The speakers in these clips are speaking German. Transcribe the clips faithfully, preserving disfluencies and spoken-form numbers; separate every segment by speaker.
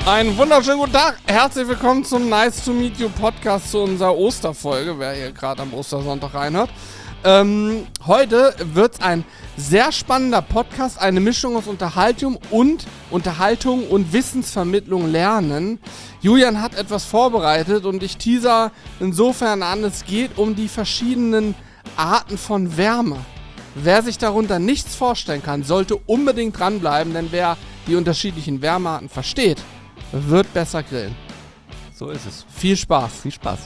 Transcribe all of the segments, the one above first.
Speaker 1: Einen wunderschönen guten Tag. Herzlich willkommen zum Nice to Meet You Podcast, zu unserer Osterfolge, wer hier gerade am Ostersonntag reinhört. Ähm, heute wird ein sehr spannender Podcast, eine Mischung aus Unterhaltung und Unterhaltung und Wissensvermittlung lernen. Julian hat etwas vorbereitet und ich teaser insofern an, es geht um die verschiedenen Arten von Wärme. Wer sich darunter nichts vorstellen kann, sollte unbedingt dranbleiben, denn wer die unterschiedlichen Wärmearten versteht, wird besser grillen.
Speaker 2: So ist es.
Speaker 1: Viel Spaß.
Speaker 2: Viel Spaß.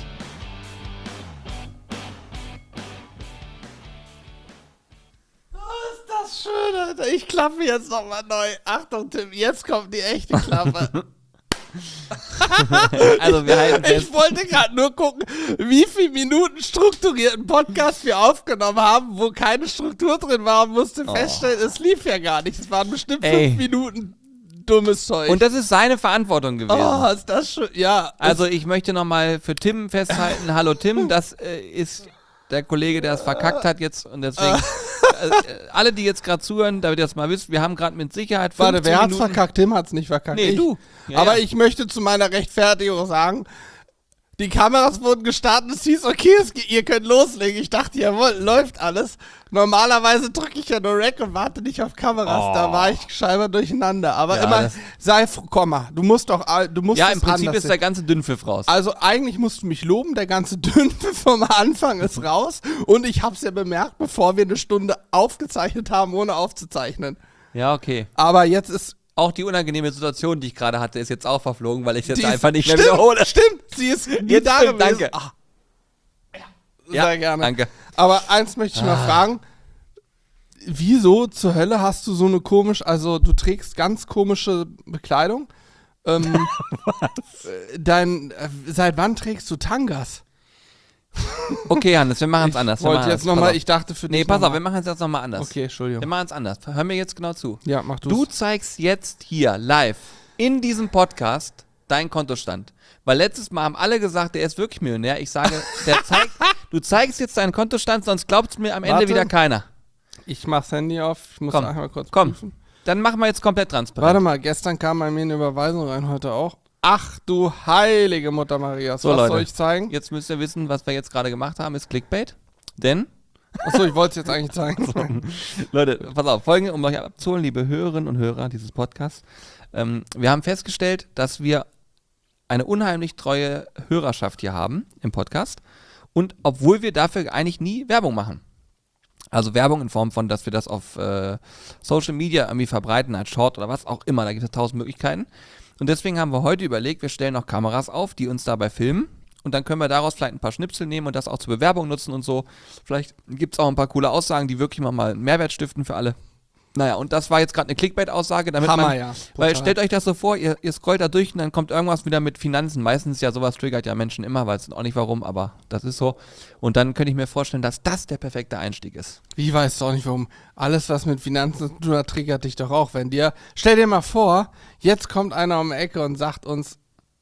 Speaker 1: Oh, ist das schön, Alter. Ich klappe jetzt nochmal neu. Achtung, Tim, jetzt kommt die echte Klappe.
Speaker 2: Also wir halten fest.
Speaker 1: Ich wollte gerade nur gucken, wie viele Minuten strukturierten Podcast wir aufgenommen haben, wo keine Struktur drin war, und musste
Speaker 2: Oh.
Speaker 1: feststellen, es lief ja gar nicht. Es waren bestimmt
Speaker 2: Ey.
Speaker 1: fünf Minuten dummes Zeug.
Speaker 2: Und das ist seine Verantwortung gewesen.
Speaker 1: oh, ist das schön. Ja.
Speaker 2: Also ich möchte nochmal für Tim festhalten, hallo Tim, das äh, ist der Kollege, der es verkackt hat jetzt und deswegen, äh, alle, die jetzt gerade zuhören, damit ihr das mal wisst, wir haben gerade mit Sicherheit fünfzehn
Speaker 1: Warte, wer hat's
Speaker 2: Minuten...
Speaker 1: verkackt? Tim hat's nicht verkackt.
Speaker 2: Nee,
Speaker 1: ich.
Speaker 2: du. Ja,
Speaker 1: Aber
Speaker 2: ja.
Speaker 1: ich möchte zu meiner Rechtfertigung sagen, die Kameras wurden gestartet, es hieß, okay, es geht, ihr könnt loslegen. Ich dachte, jawohl, läuft alles. Normalerweise drücke ich ja nur Rec und warte nicht auf Kameras.
Speaker 2: Oh.
Speaker 1: Da war ich scheinbar durcheinander. Aber
Speaker 2: Ja,
Speaker 1: immer,
Speaker 2: das-
Speaker 1: sei, fr- komm mal, du musst doch, all- du musst
Speaker 2: Ja,
Speaker 1: es
Speaker 2: im Prinzip
Speaker 1: anders
Speaker 2: ist der ganze Dünnpfiff raus.
Speaker 1: Also eigentlich musst du mich loben, der ganze Dünnpfiff vom Anfang ist raus. Und ich hab's ja bemerkt, bevor wir eine Stunde aufgezeichnet haben, ohne aufzuzeichnen.
Speaker 2: Ja, okay.
Speaker 1: Aber jetzt ist...
Speaker 2: Auch die unangenehme Situation, die ich gerade hatte, ist jetzt auch verflogen, weil ich jetzt
Speaker 1: die
Speaker 2: einfach
Speaker 1: ist,
Speaker 2: nicht mehr
Speaker 1: stimmt,
Speaker 2: wiederhole.
Speaker 1: Stimmt, sie ist nie
Speaker 2: Jetzt
Speaker 1: da
Speaker 2: stimmt,
Speaker 1: gewesen.
Speaker 2: danke.
Speaker 1: Ah. Ja,
Speaker 2: Ja,
Speaker 1: sehr gerne.
Speaker 2: danke.
Speaker 1: Aber eins möchte ich mal
Speaker 2: Ah.
Speaker 1: fragen. Wieso zur Hölle hast du so eine komische, also du trägst ganz komische Bekleidung? Ähm, äh, dein, äh, seit wann trägst du Tangas?
Speaker 2: Okay, Hannes, wir machen es
Speaker 1: Ich
Speaker 2: anders. Wir
Speaker 1: wollte
Speaker 2: machen
Speaker 1: jetzt
Speaker 2: es.
Speaker 1: nochmal,
Speaker 2: Pass
Speaker 1: ich dachte für
Speaker 2: auf. Nee,
Speaker 1: dich
Speaker 2: pass
Speaker 1: noch
Speaker 2: auf, wir
Speaker 1: mal.
Speaker 2: machen es jetzt nochmal anders.
Speaker 1: Okay, Entschuldigung.
Speaker 2: Wir machen es anders. Hör mir jetzt genau zu.
Speaker 1: Ja, mach du's.
Speaker 2: Du zeigst jetzt hier live in diesem Podcast deinen Kontostand. Weil letztes Mal haben alle gesagt, der ist wirklich Millionär. Ich sage, der zeigt, du zeigst jetzt deinen Kontostand, sonst glaubt mir am Ende
Speaker 1: Warte.
Speaker 2: wieder keiner.
Speaker 1: Ich mach's Handy auf, ich muss
Speaker 2: Komm,
Speaker 1: einmal kurz
Speaker 2: komm.
Speaker 1: prüfen.
Speaker 2: Dann machen wir jetzt komplett transparent.
Speaker 1: Warte mal, gestern kam bei mir eine Überweisung rein, heute auch. Ach du heilige Mutter Maria,
Speaker 2: So,
Speaker 1: was
Speaker 2: Leute.
Speaker 1: soll ich zeigen?
Speaker 2: Jetzt müsst ihr wissen, was wir jetzt gerade gemacht haben, ist Clickbait. Denn,
Speaker 1: Achso, ich wollte es jetzt eigentlich zeigen.
Speaker 2: Leute, pass auf, folgende, um euch abzuholen, liebe Hörerinnen und Hörer dieses Podcasts. Ähm, wir haben festgestellt, dass wir eine unheimlich treue Hörerschaft hier haben im Podcast. Und obwohl wir dafür eigentlich nie Werbung machen. Also Werbung in Form von, dass wir das auf äh, Social Media irgendwie verbreiten, als Short oder was auch immer. Da gibt es tausend Möglichkeiten. Und deswegen haben wir heute überlegt, wir stellen noch Kameras auf, die uns dabei filmen. Und dann können wir daraus vielleicht ein paar Schnipsel nehmen und das auch zur Bewerbung nutzen und so. Vielleicht gibt es auch ein paar coole Aussagen, die wirklich mal, mal einen Mehrwert stiften für alle. Naja, und das war jetzt gerade eine Clickbait-Aussage, damit
Speaker 1: Hammer,
Speaker 2: man,
Speaker 1: ja.
Speaker 2: weil
Speaker 1: Brutal.
Speaker 2: stellt euch das so vor, ihr, ihr scrollt da durch und dann kommt irgendwas wieder mit Finanzen. Meistens ja, sowas triggert ja Menschen immer, weiß auch nicht warum, aber das ist so. Und dann könnte ich mir vorstellen, dass das der perfekte Einstieg ist.
Speaker 1: Wie weißt du auch nicht warum? Alles, was mit Finanzen zu tun hat, triggert dich doch auch. Wenn dir, stell dir mal vor, jetzt kommt einer um die Ecke und sagt uns,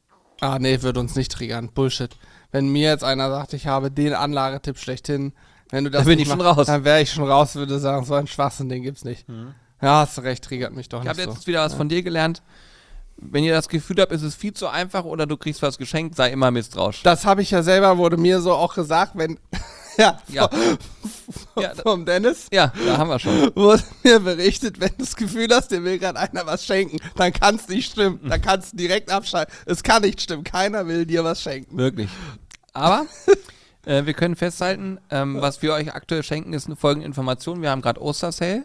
Speaker 1: ah nee, wird uns nicht triggern, Bullshit. Wenn mir jetzt einer sagt, ich habe den Anlagetipp schlechthin, wenn du das
Speaker 2: Da bin
Speaker 1: nicht
Speaker 2: ich schon
Speaker 1: machst,
Speaker 2: raus.
Speaker 1: dann wäre ich schon raus, würde sagen, so ein Schwachsinn, den gibt's nicht. Ja, hast du recht, triggert mich doch
Speaker 2: Ich
Speaker 1: nicht
Speaker 2: habe
Speaker 1: so.
Speaker 2: jetzt wieder was von dir gelernt. Wenn ihr das Gefühl habt, ist es viel zu einfach oder du kriegst was geschenkt, sei immer misstrauisch.
Speaker 1: Das habe ich ja selber, wurde mir so auch gesagt, wenn, ja,
Speaker 2: Ja.
Speaker 1: vom,
Speaker 2: Ja, da-
Speaker 1: vom Dennis.
Speaker 2: Ja, da haben wir schon.
Speaker 1: Wurde mir berichtet, wenn du das Gefühl hast, dir will gerade einer was schenken, dann kann es nicht stimmen. Dann kannst du direkt abschalten. Es kann nicht stimmen. Keiner will dir was schenken.
Speaker 2: Wirklich. Aber äh, wir können festhalten, ähm, was wir euch aktuell schenken, ist eine folgende Information. Wir haben gerade Ostersale.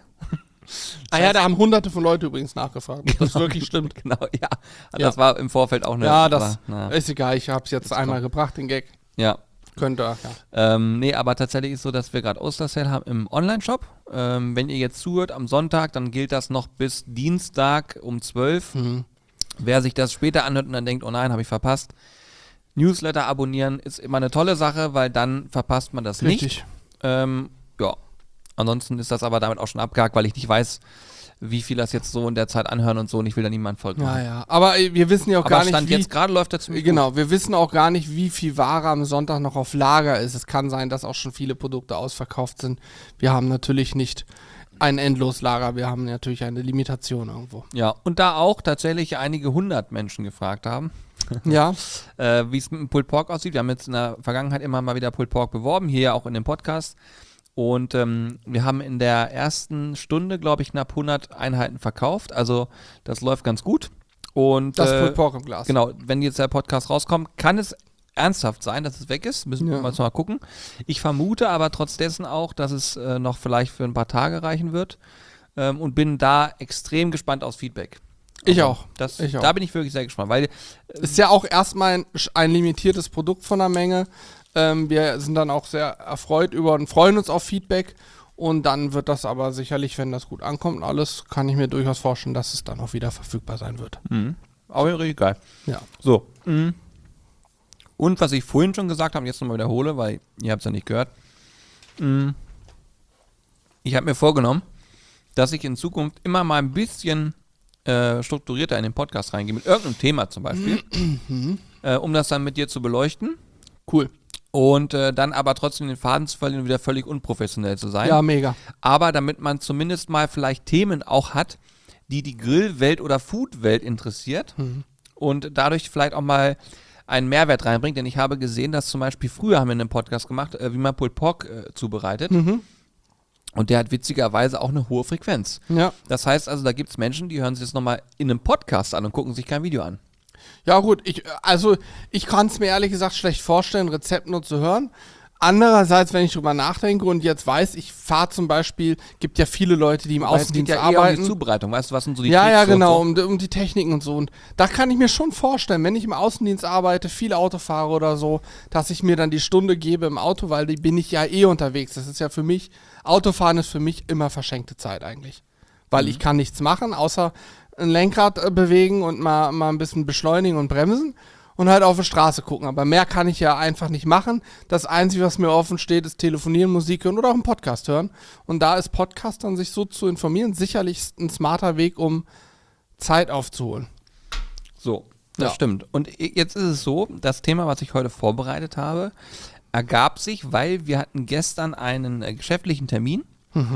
Speaker 1: Ah ja, da haben hunderte von Leuten übrigens nachgefragt, ob das wirklich stimmt.
Speaker 2: Genau, ja.
Speaker 1: Ja.
Speaker 2: Das war im Vorfeld auch eine...
Speaker 1: Ja, das
Speaker 2: aber, na,
Speaker 1: ist egal. Ich habe es jetzt einmal gebracht, den Gag.
Speaker 2: ja.
Speaker 1: Könnte, ja.
Speaker 2: Ähm, nee, aber tatsächlich ist so, dass wir gerade Ostersale haben im Online-Shop. Ähm, wenn ihr jetzt zuhört am Sonntag, dann gilt das noch bis Dienstag um zwölf.
Speaker 1: Mhm.
Speaker 2: Wer sich das später anhört und dann denkt, oh nein, habe ich verpasst. Newsletter abonnieren ist immer eine tolle Sache, weil dann verpasst man das nicht.
Speaker 1: Richtig.
Speaker 2: Ähm, ja, ansonsten ist das aber damit auch schon abgehakt, weil ich nicht weiß, wie viel das jetzt so in der Zeit anhören und so und ich will da niemand folgen.
Speaker 1: Ja, ja. Aber äh, wir wissen ja auch
Speaker 2: Aber
Speaker 1: gar nicht,
Speaker 2: Stand
Speaker 1: wie...
Speaker 2: jetzt gerade läuft das ziemlich
Speaker 1: Genau, wir wissen auch gar nicht, wie viel Ware am Sonntag noch auf Lager ist. Es kann sein, dass auch schon viele Produkte ausverkauft sind. Wir haben natürlich nicht ein Endloslager. Wir haben natürlich eine Limitation irgendwo.
Speaker 2: Ja, und da auch tatsächlich einige hundert Menschen gefragt haben,
Speaker 1: Ja.
Speaker 2: äh, wie es mit dem Pulled Pork aussieht. Wir haben jetzt in der Vergangenheit immer mal wieder Pulled Pork beworben, hier ja auch in dem Podcast. Und ähm, wir haben in der ersten Stunde, glaube ich, knapp hundert Einheiten verkauft. Also das läuft ganz gut. Und,
Speaker 1: Das
Speaker 2: äh,
Speaker 1: Pulled Pork im Glas.
Speaker 2: Genau, wenn jetzt der Podcast rauskommt, kann es ernsthaft sein, dass es weg ist. Müssen wir
Speaker 1: Ja.
Speaker 2: mal gucken. Ich vermute aber trotz dessen auch, dass es äh, noch vielleicht für ein paar Tage reichen wird. Ähm, und bin da extrem gespannt aufs Feedback.
Speaker 1: Ich
Speaker 2: Also,
Speaker 1: auch.
Speaker 2: Das,
Speaker 1: Ich auch.
Speaker 2: Da bin ich wirklich sehr gespannt, weil
Speaker 1: Ist ja auch erstmal ein, ein limitiertes Produkt von der Menge. Ähm, wir sind dann auch sehr erfreut über und freuen uns auf Feedback. Und dann wird das aber sicherlich, wenn das gut ankommt und alles, kann ich mir durchaus vorstellen, dass es dann auch wieder verfügbar sein wird.
Speaker 2: Mhm. Auch richtig geil.
Speaker 1: Ja.
Speaker 2: So. Mhm. Und was ich vorhin schon gesagt habe, und jetzt nochmal wiederhole, weil ihr habt es ja nicht gehört. Mhm. Ich habe mir vorgenommen, dass ich in Zukunft immer mal ein bisschen äh, strukturierter in den Podcast reingehe, mit irgendeinem Thema zum Beispiel, äh, um das dann mit dir zu beleuchten.
Speaker 1: Cool.
Speaker 2: Und äh, dann aber trotzdem den Faden zu verlieren und wieder völlig unprofessionell zu sein.
Speaker 1: Ja, mega.
Speaker 2: Aber damit man zumindest mal vielleicht Themen auch hat, die die Grillwelt oder Foodwelt interessiert
Speaker 1: Mhm.
Speaker 2: und dadurch vielleicht auch mal einen Mehrwert reinbringt. Denn ich habe gesehen, dass zum Beispiel früher haben wir einen Podcast gemacht, äh, wie man Pulled Pork äh, zubereitet.
Speaker 1: Mhm.
Speaker 2: Und der hat witzigerweise auch eine hohe Frequenz.
Speaker 1: Ja.
Speaker 2: Das heißt also, da gibt es Menschen, die hören sich das nochmal in einem Podcast an und gucken sich kein Video an.
Speaker 1: Ja gut, ich, also ich kann es mir ehrlich gesagt schlecht vorstellen, Rezept nur zu hören. Andererseits, wenn ich drüber nachdenke und jetzt weiß, ich fahre zum Beispiel, gibt ja viele Leute, die im
Speaker 2: Weil es geht
Speaker 1: Außendienst
Speaker 2: ja eher um
Speaker 1: arbeiten.
Speaker 2: die Zubereitung, weißt du, was sind so die
Speaker 1: Ja,
Speaker 2: Tricks
Speaker 1: ja,
Speaker 2: so
Speaker 1: genau,
Speaker 2: und
Speaker 1: um, um die Techniken und so. Und da kann ich mir schon vorstellen, wenn ich im Außendienst arbeite, viel Auto fahre oder so, dass ich mir dann die Stunde gebe im Auto, weil die bin ich ja eh unterwegs. Das ist ja für mich, Autofahren ist für mich immer verschenkte Zeit eigentlich. Weil
Speaker 2: Mhm.
Speaker 1: ich kann nichts machen, außer ein Lenkrad äh, bewegen und mal, mal ein bisschen beschleunigen und bremsen und halt auf die Straße gucken. Aber mehr kann ich ja einfach nicht machen. Das Einzige, was mir offen steht, ist telefonieren, Musik hören oder auch einen Podcast hören. Und da ist Podcast dann, sich so zu informieren, sicherlich ein smarter Weg, um Zeit aufzuholen.
Speaker 2: So, das
Speaker 1: Ja.
Speaker 2: stimmt. Und jetzt ist es so, das Thema, was ich heute vorbereitet habe, ergab sich, weil wir hatten gestern einen äh, geschäftlichen Termin.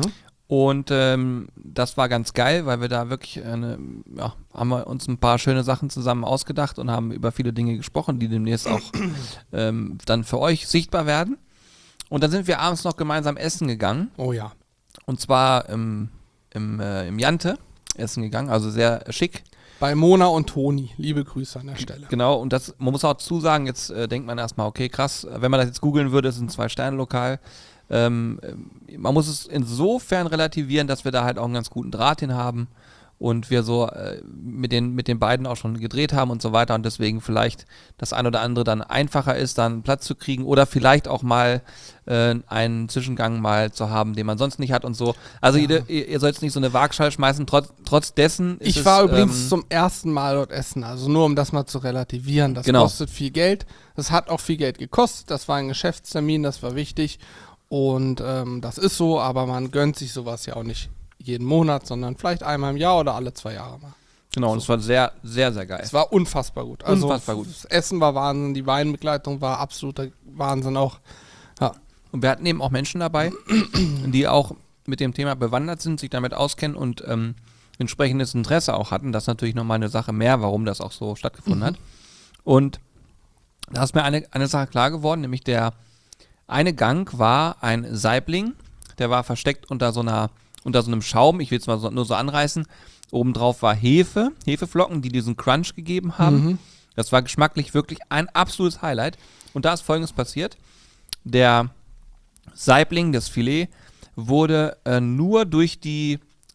Speaker 2: Und ähm, das war ganz geil, weil wir da wirklich eine, ja, haben wir uns ein paar schöne Sachen zusammen ausgedacht und haben über viele Dinge gesprochen, die demnächst auch ähm, dann für euch sichtbar werden. Und dann sind wir abends noch gemeinsam essen gegangen.
Speaker 1: Oh ja.
Speaker 2: Und zwar im, im, äh, im Jante essen gegangen, also sehr schick.
Speaker 1: Bei Mona und Toni. Liebe Grüße an der Stelle.
Speaker 2: Genau, und das, man muss auch dazu sagen, jetzt äh, denkt man erstmal, okay, krass, wenn man das jetzt googeln würde, ist ein Zwei-Sterne-Lokal. Ähm, man muss es insofern relativieren, dass wir da halt auch einen ganz guten Draht hin haben und wir so äh, mit, den, mit den beiden auch schon gedreht haben und so weiter und deswegen vielleicht das ein oder andere dann einfacher ist, dann Platz zu kriegen oder vielleicht auch mal äh, einen Zwischengang mal zu haben, den man sonst nicht hat und so. Also
Speaker 1: Ja.
Speaker 2: ihr, ihr sollt nicht so eine Waagschale schmeißen, trotz, trotz dessen ist
Speaker 1: Ich
Speaker 2: es,
Speaker 1: war übrigens
Speaker 2: ähm,
Speaker 1: zum ersten Mal dort essen, also nur um das mal zu relativieren. Das
Speaker 2: Genau.
Speaker 1: kostet viel Geld. Das hat auch viel Geld gekostet. Das war ein Geschäftstermin, das war wichtig. Und ähm, das ist so, aber man gönnt sich sowas ja auch nicht jeden Monat, sondern vielleicht einmal im Jahr oder alle zwei Jahre mal.
Speaker 2: Genau, und es war sehr, sehr, sehr geil.
Speaker 1: Es war unfassbar gut. Also
Speaker 2: Unfassbar gut.
Speaker 1: Das Essen war Wahnsinn, die Weinbegleitung war absoluter Wahnsinn auch. Ja.
Speaker 2: Und wir hatten eben auch Menschen dabei, die auch mit dem Thema bewandert sind, sich damit auskennen und ähm, entsprechendes Interesse auch hatten. Das ist natürlich nochmal eine Sache mehr, warum das auch so stattgefunden
Speaker 1: Mhm.
Speaker 2: hat. Und da ist mir eine, eine Sache klar geworden, nämlich der eine Gang war ein Saibling, der war versteckt unter so einer, unter so einem Schaum, ich will es mal so, nur so anreißen. Obendrauf war Hefe, Hefeflocken, die diesen Crunch gegeben haben.
Speaker 1: Mhm.
Speaker 2: Das war geschmacklich wirklich ein absolutes Highlight. Und da ist Folgendes passiert. Der Saibling, das Filet, wurde äh, nur durch die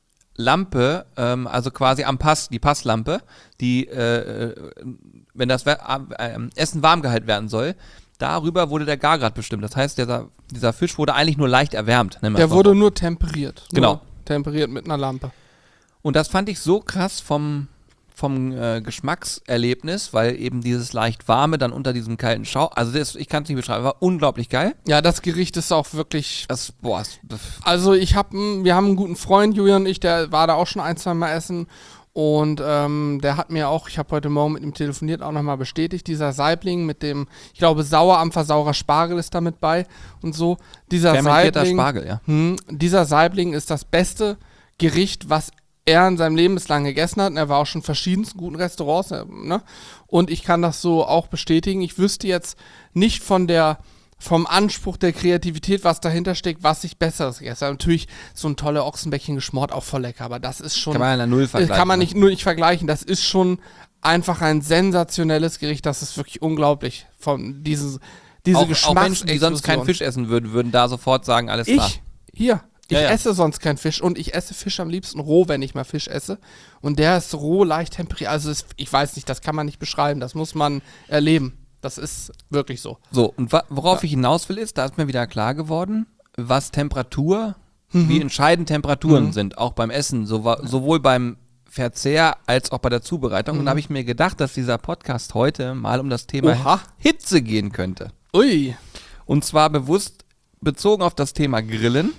Speaker 2: Lampe, ähm, also quasi am Pass, die Passlampe, die, äh, äh, wenn das äh, äh, Essen warm gehalten werden soll, darüber wurde der Gargrad bestimmt. Das heißt, dieser, dieser Fisch wurde eigentlich nur leicht erwärmt. nennen wir
Speaker 1: Der
Speaker 2: es mal
Speaker 1: wurde
Speaker 2: so.
Speaker 1: nur temperiert.
Speaker 2: Genau.
Speaker 1: Nur temperiert mit einer Lampe.
Speaker 2: Und das fand ich so krass vom, vom äh, Geschmackserlebnis, weil eben dieses leicht warme dann unter diesem kalten Schau, also das, ich kann es nicht beschreiben, war unglaublich geil.
Speaker 1: Ja, das Gericht ist auch wirklich.
Speaker 2: Das, boah, das,
Speaker 1: Also ich habe, wir haben einen guten Freund, Julian und ich, der war da auch schon ein, zwei Mal essen. Und ähm, der hat mir auch, ich habe heute Morgen mit ihm telefoniert, auch nochmal bestätigt, dieser Saibling mit dem, ich glaube, Sauerampfer, saurer Spargel ist da mit bei und so. Dieser
Speaker 2: Fermentierter
Speaker 1: Saibling,
Speaker 2: Spargel, ja.
Speaker 1: Hm, dieser Saibling ist das beste Gericht, was er in seinem Leben bislang gegessen hat. Und er war auch schon in verschiedensten guten Restaurants. Ne? Und ich kann das so auch bestätigen. Ich wüsste jetzt nicht von der vom Anspruch der Kreativität, was dahinter steckt, was ich Besseres gegessen habe. Natürlich so ein toller Ochsenbäckchen geschmort, auch voll lecker, aber das ist schon...
Speaker 2: Kann man ja null vergleichen.
Speaker 1: Kann man nicht, nur nicht vergleichen. Das ist schon einfach ein sensationelles Gericht. Das ist wirklich unglaublich. Von dieses, diese
Speaker 2: auch,
Speaker 1: Geschmacks-
Speaker 2: auch Menschen, die sonst keinen Fisch essen würden, würden da sofort sagen, alles klar.
Speaker 1: Ich, hier, ich
Speaker 2: Ja, ja.
Speaker 1: esse sonst keinen Fisch und ich esse Fisch am liebsten roh, wenn ich mal Fisch esse. Und der ist roh, leicht temperiert. Also es, ich weiß nicht, das kann man nicht beschreiben. Das muss man erleben. Das ist wirklich so.
Speaker 2: So, und wa- worauf ich hinaus will, ist, da ist mir wieder klar geworden, was Temperatur, wie entscheidend Temperaturen
Speaker 1: Mhm.
Speaker 2: sind, auch beim Essen, so, wa- sowohl beim Verzehr als auch bei der Zubereitung. Und da habe ich mir gedacht, dass dieser Podcast heute mal um das Thema
Speaker 1: Oha.
Speaker 2: Hitze gehen könnte.
Speaker 1: Ui.
Speaker 2: Und zwar bewusst bezogen auf das Thema Grillen.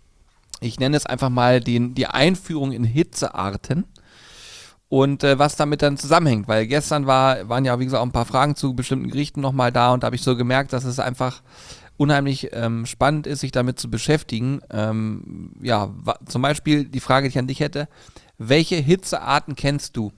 Speaker 2: Ich nenne es einfach mal den, die Einführung in Hitzearten. Und äh, was damit dann zusammenhängt, weil gestern war, waren ja, wie gesagt, auch ein paar Fragen zu bestimmten Gerichten nochmal da und da habe ich so gemerkt, dass es einfach unheimlich ähm, spannend ist, sich damit zu beschäftigen. Ähm, ja, wa- zum Beispiel die Frage, die ich an dich hätte, welche Hitzearten kennst du?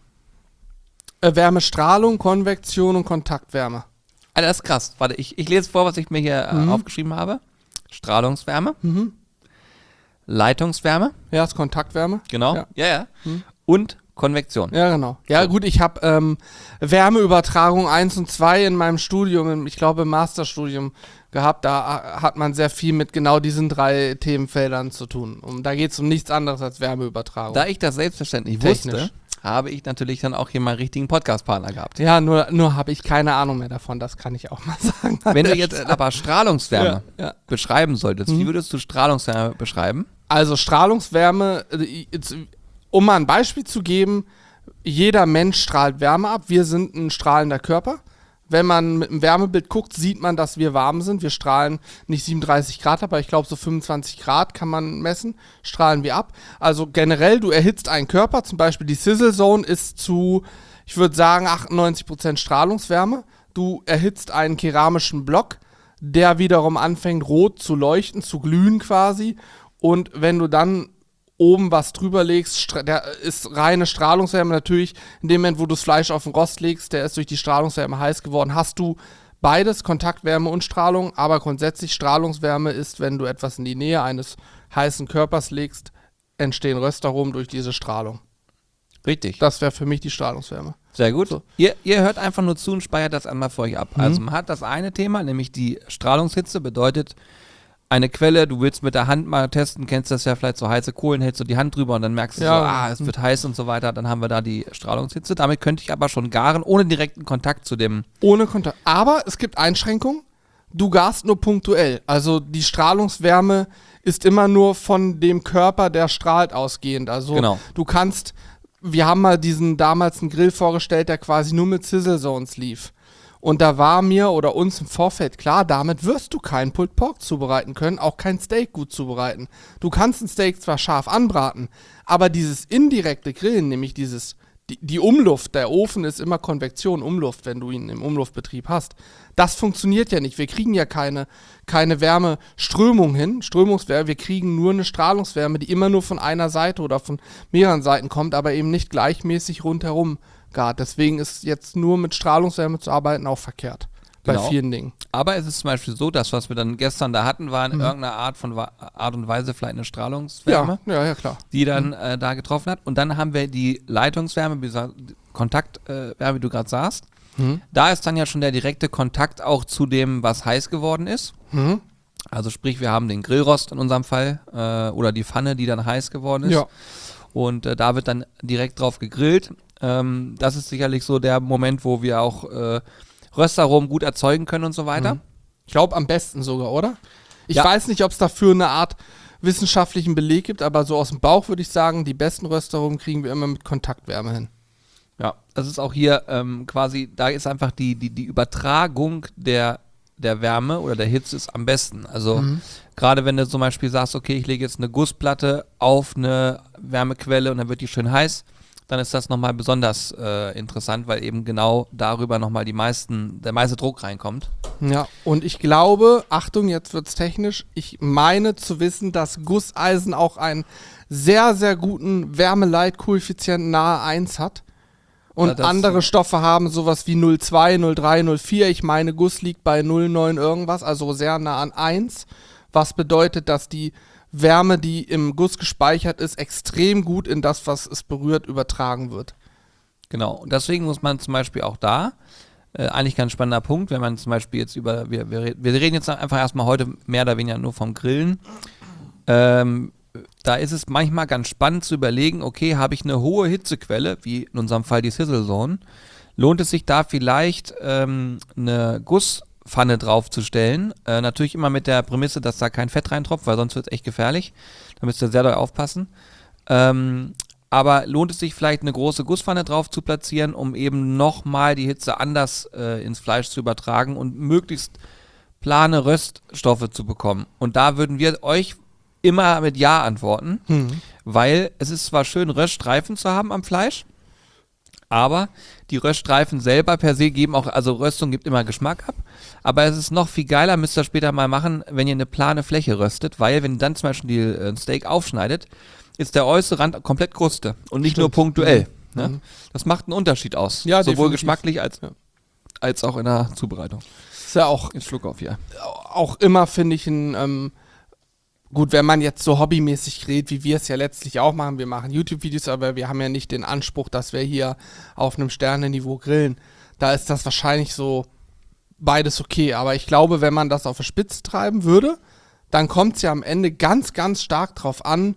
Speaker 1: Äh, Wärmestrahlung, Konvektion und Kontaktwärme.
Speaker 2: Alter, das ist krass. Warte, ich, ich lese vor, was ich mir hier äh, aufgeschrieben habe. Strahlungswärme,
Speaker 1: Mhm.
Speaker 2: Leitungswärme,
Speaker 1: Ja, ist Kontaktwärme.
Speaker 2: genau,
Speaker 1: Ja.
Speaker 2: ja, ja, und Konvektion.
Speaker 1: Ja, genau. Ja,
Speaker 2: So.
Speaker 1: gut, ich habe ähm, Wärmeübertragung eins und zwei in meinem Studium, im, ich glaube im Masterstudium gehabt. Da äh, hat man sehr viel mit genau diesen drei Themenfeldern zu tun. Und da geht es um nichts anderes als Wärmeübertragung.
Speaker 2: Da ich das selbstverständlich
Speaker 1: Technisch.
Speaker 2: wusste, habe ich natürlich dann auch hier meinen richtigen Podcast-Partner gehabt.
Speaker 1: ja, nur, nur habe ich keine Ahnung mehr davon, das kann ich auch mal sagen. an
Speaker 2: Wenn du
Speaker 1: der
Speaker 2: jetzt
Speaker 1: Stelle.
Speaker 2: aber Strahlungswärme
Speaker 1: Ja, ja.
Speaker 2: beschreiben solltest, wie würdest du Strahlungswärme beschreiben?
Speaker 1: Also Strahlungswärme, äh, jetzt, um mal ein Beispiel zu geben, jeder Mensch strahlt Wärme ab. Wir sind ein strahlender Körper. Wenn man mit einem Wärmebild guckt, sieht man, dass wir warm sind. Wir strahlen nicht siebenunddreißig Grad, aber ich glaube so fünfundzwanzig Grad kann man messen, strahlen wir ab. Also generell, du erhitzt einen Körper, zum Beispiel die Sizzle Zone ist zu, ich würde sagen, achtundneunzig Prozent Strahlungswärme. Du erhitzt einen keramischen Block, der wiederum anfängt rot zu leuchten, zu glühen quasi. Und wenn du dann oben was drüber legst, stra- der ist reine Strahlungswärme natürlich. In dem Moment, wo du das Fleisch auf den Rost legst, der ist durch die Strahlungswärme heiß geworden, hast du beides, Kontaktwärme und Strahlung. Aber grundsätzlich Strahlungswärme ist, wenn du etwas in die Nähe eines heißen Körpers legst, entstehen Röstaromen durch diese Strahlung.
Speaker 2: Richtig.
Speaker 1: Das wäre für mich die Strahlungswärme.
Speaker 2: Sehr gut.
Speaker 1: So.
Speaker 2: Ihr, ihr hört einfach nur zu und speichert das einmal für euch ab. Also man hat das eine Thema, nämlich die Strahlungshitze, bedeutet eine Quelle, du willst mit der Hand mal testen, kennst das ja vielleicht, so heiße Kohlen, hältst du die Hand drüber und dann merkst du
Speaker 1: Ja.
Speaker 2: so, ah, es wird heiß und so weiter, dann haben wir da die Strahlungshitze. Damit könnte ich aber schon garen, ohne direkten Kontakt zu dem,
Speaker 1: Ohne Kontakt. Aber es gibt Einschränkungen. Du garst nur punktuell. Also die Strahlungswärme ist immer nur von dem Körper, der strahlt, ausgehend. Also
Speaker 2: Genau.
Speaker 1: du kannst, wir haben mal diesen damals einen Grill vorgestellt, der quasi nur mit Sizzle Zones lief. Und da war mir oder uns im Vorfeld klar, damit wirst du keinen Pulled Pork zubereiten können, auch kein Steak gut zubereiten. Du kannst ein Steak zwar scharf anbraten, aber dieses indirekte Grillen, nämlich dieses, die, die Umluft, der Ofen ist immer Konvektion, Umluft, wenn du ihn im Umluftbetrieb hast. Das funktioniert ja nicht. Wir kriegen ja keine, keine Wärmeströmung hin, Strömungswärme, wir kriegen nur eine Strahlungswärme, die immer nur von einer Seite oder von mehreren Seiten kommt, aber eben nicht gleichmäßig rundherum gart. Deswegen ist jetzt nur mit Strahlungswärme zu arbeiten auch verkehrt. Bei
Speaker 2: Genau.
Speaker 1: vielen Dingen.
Speaker 2: aber es ist zum Beispiel so, das, was wir dann gestern da hatten, war in irgendeiner Art von Wa- Art und Weise vielleicht eine Strahlungswärme,
Speaker 1: Ja, ja, ja, klar.
Speaker 2: die dann äh, da getroffen hat. Und dann haben wir die Leitungswärme, wie gesagt, Kontaktwärme, äh, wie du gerade sagst.
Speaker 1: Mhm.
Speaker 2: Da ist dann ja schon der direkte Kontakt auch zu dem, was heiß geworden ist.
Speaker 1: Mhm.
Speaker 2: Also sprich, wir haben den Grillrost in unserem Fall äh, oder die Pfanne, die dann heiß geworden ist.
Speaker 1: Ja.
Speaker 2: Und äh, da wird dann direkt drauf gegrillt. Ähm, das ist sicherlich so der Moment, wo wir auch äh, Röstaromen gut erzeugen können und so weiter.
Speaker 1: Ich glaube am besten sogar, oder? Ich
Speaker 2: Ja.
Speaker 1: weiß nicht, ob es dafür eine Art wissenschaftlichen Beleg gibt, aber so aus dem Bauch würde ich sagen, die besten Röstaromen kriegen wir immer mit Kontaktwärme hin.
Speaker 2: Ja, das ist auch hier ähm, quasi, da ist einfach die, die, die Übertragung der, der Wärme oder der Hitze ist am besten. Also gerade wenn du zum Beispiel sagst, okay, ich lege jetzt eine Gussplatte auf eine Wärmequelle und dann wird die schön heiß, dann ist das nochmal besonders äh, interessant, weil eben genau darüber nochmal die meisten, der meiste Druck reinkommt.
Speaker 1: Ja, und ich glaube, Achtung, jetzt wird's technisch, ich meine zu wissen, dass Gusseisen auch einen sehr, sehr guten Wärmeleitkoeffizienten nahe eins hat. Und
Speaker 2: Ja,
Speaker 1: andere Stoffe haben sowas wie null Komma zwei, null Komma drei, null Komma vier. Ich meine, Guss liegt bei null Komma neun irgendwas, also sehr nah an eins. Was bedeutet, dass die Wärme, die im Guss gespeichert ist, extrem gut in das, was es berührt, übertragen wird.
Speaker 2: Genau, und deswegen muss man zum Beispiel auch da, äh, eigentlich ganz spannender Punkt, wenn man zum Beispiel jetzt über, wir, wir, wir reden jetzt einfach erstmal heute mehr oder weniger nur vom Grillen. Ähm, da ist es manchmal ganz spannend zu überlegen, okay, habe ich eine hohe Hitzequelle, wie in unserem Fall die Sizzle Zone, lohnt es sich da vielleicht ähm, eine Gusspfanne draufzustellen, äh, natürlich immer mit der Prämisse, dass da kein Fett reintropft, weil sonst wird es echt gefährlich, da müsst ihr sehr doll aufpassen. Ähm, aber lohnt es sich vielleicht eine große Gusspfanne drauf zu platzieren, um eben nochmal die Hitze anders äh, ins Fleisch zu übertragen und möglichst plane Röststoffe zu bekommen. Und da würden wir euch immer mit Ja antworten,
Speaker 1: Mhm.
Speaker 2: weil es ist zwar schön, Röststreifen zu haben am Fleisch, aber die Röststreifen selber per se geben auch, also Röstung gibt immer Geschmack ab, aber es ist noch viel geiler, müsst ihr später mal machen, wenn ihr eine plane Fläche röstet, weil wenn ihr dann zum Beispiel ein Steak aufschneidet, ist der äußere Rand komplett Kruste und nicht
Speaker 1: Stimmt.
Speaker 2: nur punktuell.
Speaker 1: Mhm.
Speaker 2: Ne?
Speaker 1: Mhm.
Speaker 2: Das macht einen Unterschied aus,
Speaker 1: Ja,
Speaker 2: sowohl
Speaker 1: definitiv.
Speaker 2: geschmacklich als,
Speaker 1: Ja.
Speaker 2: als auch in der Zubereitung.
Speaker 1: Ist ja auch,
Speaker 2: Jetzt Schluck auf hier.
Speaker 1: auch immer, finde ich, ein, ähm, gut, wenn man jetzt so hobbymäßig redet, wie wir es ja letztlich auch machen, wir machen YouTube-Videos, aber wir haben ja nicht den Anspruch, dass wir hier auf einem Sternenniveau grillen. Da ist das wahrscheinlich so beides okay, aber ich glaube, wenn man das auf eine Spitze treiben würde, dann kommt es ja am Ende ganz, ganz stark drauf an,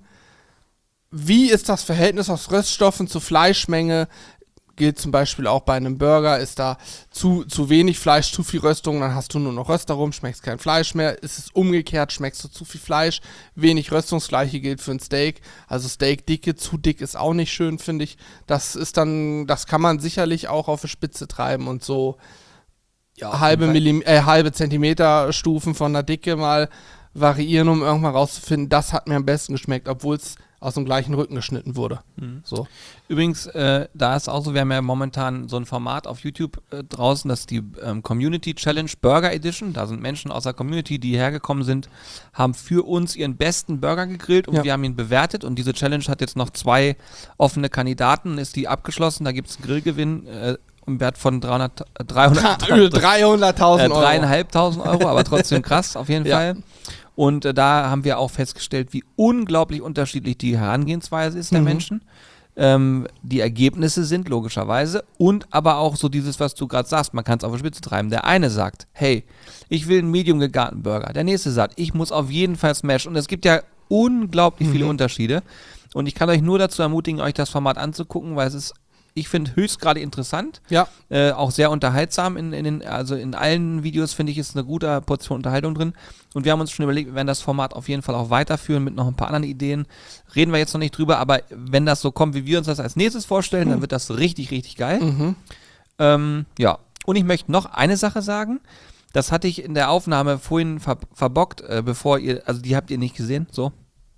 Speaker 1: wie ist das Verhältnis aus Röststoffen zur Fleischmenge. Gilt zum Beispiel auch bei einem Burger, ist da zu, zu wenig Fleisch, zu viel Röstung, dann hast du nur noch Röster rum, schmeckst kein Fleisch mehr. Ist es umgekehrt, schmeckst du zu viel Fleisch, wenig Röstung, das Gleiche gilt für ein Steak. Also Steakdicke, zu dick ist auch nicht schön, finde ich. Das ist dann, das kann man sicherlich auch auf eine Spitze treiben und so
Speaker 2: Ja,
Speaker 1: halbe, Millim äh, halbe Zentimeter Stufen von der Dicke mal variieren, um irgendwann rauszufinden, das hat mir am besten geschmeckt, obwohl es aus dem gleichen Rücken geschnitten wurde.
Speaker 2: Mhm.
Speaker 1: So.
Speaker 2: Übrigens, äh, da ist auch so, wir haben ja momentan so ein Format auf YouTube äh, draußen, das ist die ähm, Community Challenge Burger Edition. Da sind Menschen aus der Community, die hergekommen sind, haben für uns ihren besten Burger gegrillt und
Speaker 1: Ja.
Speaker 2: wir haben ihn bewertet. Und diese Challenge hat jetzt noch zwei offene Kandidaten, ist die abgeschlossen. Da gibt es einen Grillgewinn äh, im Wert von dreihundert, dreihundert,
Speaker 1: dreihunderttausend
Speaker 2: äh,
Speaker 1: Euro.
Speaker 2: dreieinhalbtausend Euro, aber trotzdem krass auf jeden
Speaker 1: Ja.
Speaker 2: Fall. Und äh, da haben wir auch festgestellt, wie unglaublich unterschiedlich die Herangehensweise ist der
Speaker 1: Mhm.
Speaker 2: Menschen. Ähm, die Ergebnisse sind logischerweise und aber auch so dieses, was du gerade sagst, man kann es auf die Spitze treiben. Der eine sagt, hey, ich will einen Medium gegarten Burger. Der nächste sagt, ich muss auf jeden Fall Smash. Und es gibt ja unglaublich viele
Speaker 1: Mhm.
Speaker 2: Unterschiede. Und ich kann euch nur dazu ermutigen, euch das Format anzugucken, weil es ist, ich finde, höchst gerade interessant.
Speaker 1: Ja.
Speaker 2: Äh, auch sehr unterhaltsam. In, in den, also in allen Videos, finde ich, ist eine gute Portion Unterhaltung drin. Und wir haben uns schon überlegt, wir werden das Format auf jeden Fall auch weiterführen mit noch ein paar anderen Ideen. Reden wir jetzt noch nicht drüber, aber wenn das so kommt, wie wir uns das als nächstes vorstellen, dann wird das richtig, richtig geil.
Speaker 1: Mhm.
Speaker 2: Ähm, ja, und ich möchte noch eine Sache sagen. Das hatte ich in der Aufnahme vorhin ver verbockt, äh, bevor ihr, also die habt ihr nicht gesehen, so.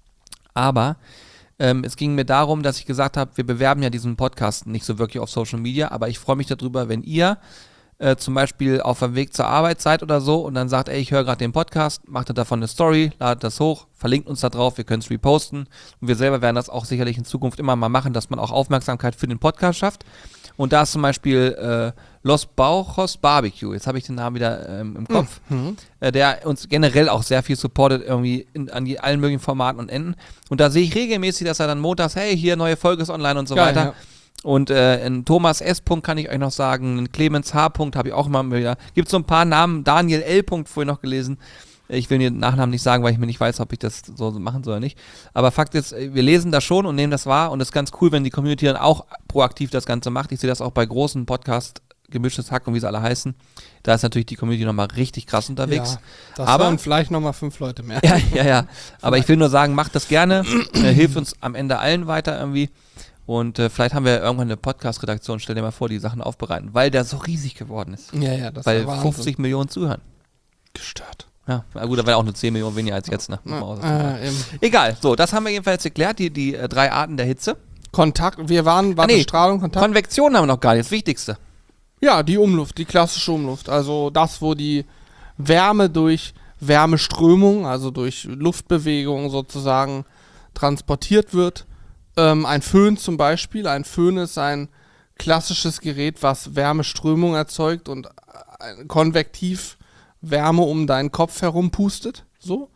Speaker 2: Aber ähm, es ging mir darum, dass ich gesagt habe, wir bewerben ja diesen Podcast nicht so wirklich auf Social Media, aber ich freue mich darüber, wenn ihr äh, zum Beispiel auf dem Weg zur Arbeit seid oder so und dann sagt, ey, ich höre gerade den Podcast, macht davon eine Story, ladet das hoch, verlinkt uns da drauf, wir können es reposten und wir selber werden das auch sicherlich in Zukunft immer mal machen, dass man auch Aufmerksamkeit für den Podcast schafft. Und da ist zum Beispiel äh, Los Bauchos Barbecue, jetzt habe ich den Namen wieder ähm, im Kopf,
Speaker 1: Mhm.
Speaker 2: äh, der uns generell auch sehr viel supportet irgendwie in, an die, allen möglichen Formaten und Enden. Und da sehe ich regelmäßig, dass er dann montags, hey, hier, neue Folge ist online und so
Speaker 1: Geil,
Speaker 2: weiter.
Speaker 1: ja.
Speaker 2: Und äh, in Thomas S. kann ich euch noch sagen, in Clemens H. habe ich auch immer wieder. Gibt so ein paar Namen, Daniel L. vorhin noch gelesen. Ich will den Nachnamen nicht sagen, weil ich mir nicht weiß, ob ich das so machen soll oder nicht. Aber Fakt ist, wir lesen das schon und nehmen das wahr und es ist ganz cool, wenn die Community dann auch proaktiv das Ganze macht. Ich sehe das auch bei großen Podcasts, Gemischtes Hack und wie sie alle heißen. Da ist natürlich die Community nochmal richtig krass unterwegs.
Speaker 1: Ja, das
Speaker 2: Aber-
Speaker 1: waren vielleicht nochmal fünf Leute mehr.
Speaker 2: Ja, ja, ja. Aber ich will nur sagen, macht das gerne. äh, hilft uns am Ende allen weiter irgendwie. Und äh, vielleicht haben wir irgendwann eine Podcast-Redaktion, stell dir mal vor, die Sachen aufbereiten, weil der so riesig geworden ist.
Speaker 1: Ja, ja, das
Speaker 2: Weil
Speaker 1: war Wahnsinn.
Speaker 2: fünfzig Millionen zuhören.
Speaker 1: Gestört.
Speaker 2: Ja, na gut, da war auch nur zehn Millionen weniger als jetzt. Ne? Muss man auch dazu sagen.
Speaker 1: Äh, eben.
Speaker 2: Egal, so, das haben wir jedenfalls geklärt, die, die äh, drei Arten der Hitze.
Speaker 1: Kontakt, wir waren, warte,
Speaker 2: Ah, nee.
Speaker 1: Strahlung, Kontakt.
Speaker 2: Konvektion haben wir noch gar nicht, das Wichtigste.
Speaker 1: Ja, die Umluft, die klassische Umluft. Also das, wo die Wärme durch Wärmeströmung, also durch Luftbewegung sozusagen transportiert wird. Ähm, ein Föhn zum Beispiel. Ein Föhn ist ein klassisches Gerät, was Wärmeströmung erzeugt und äh, konvektiv Wärme um deinen Kopf herum pustet. So.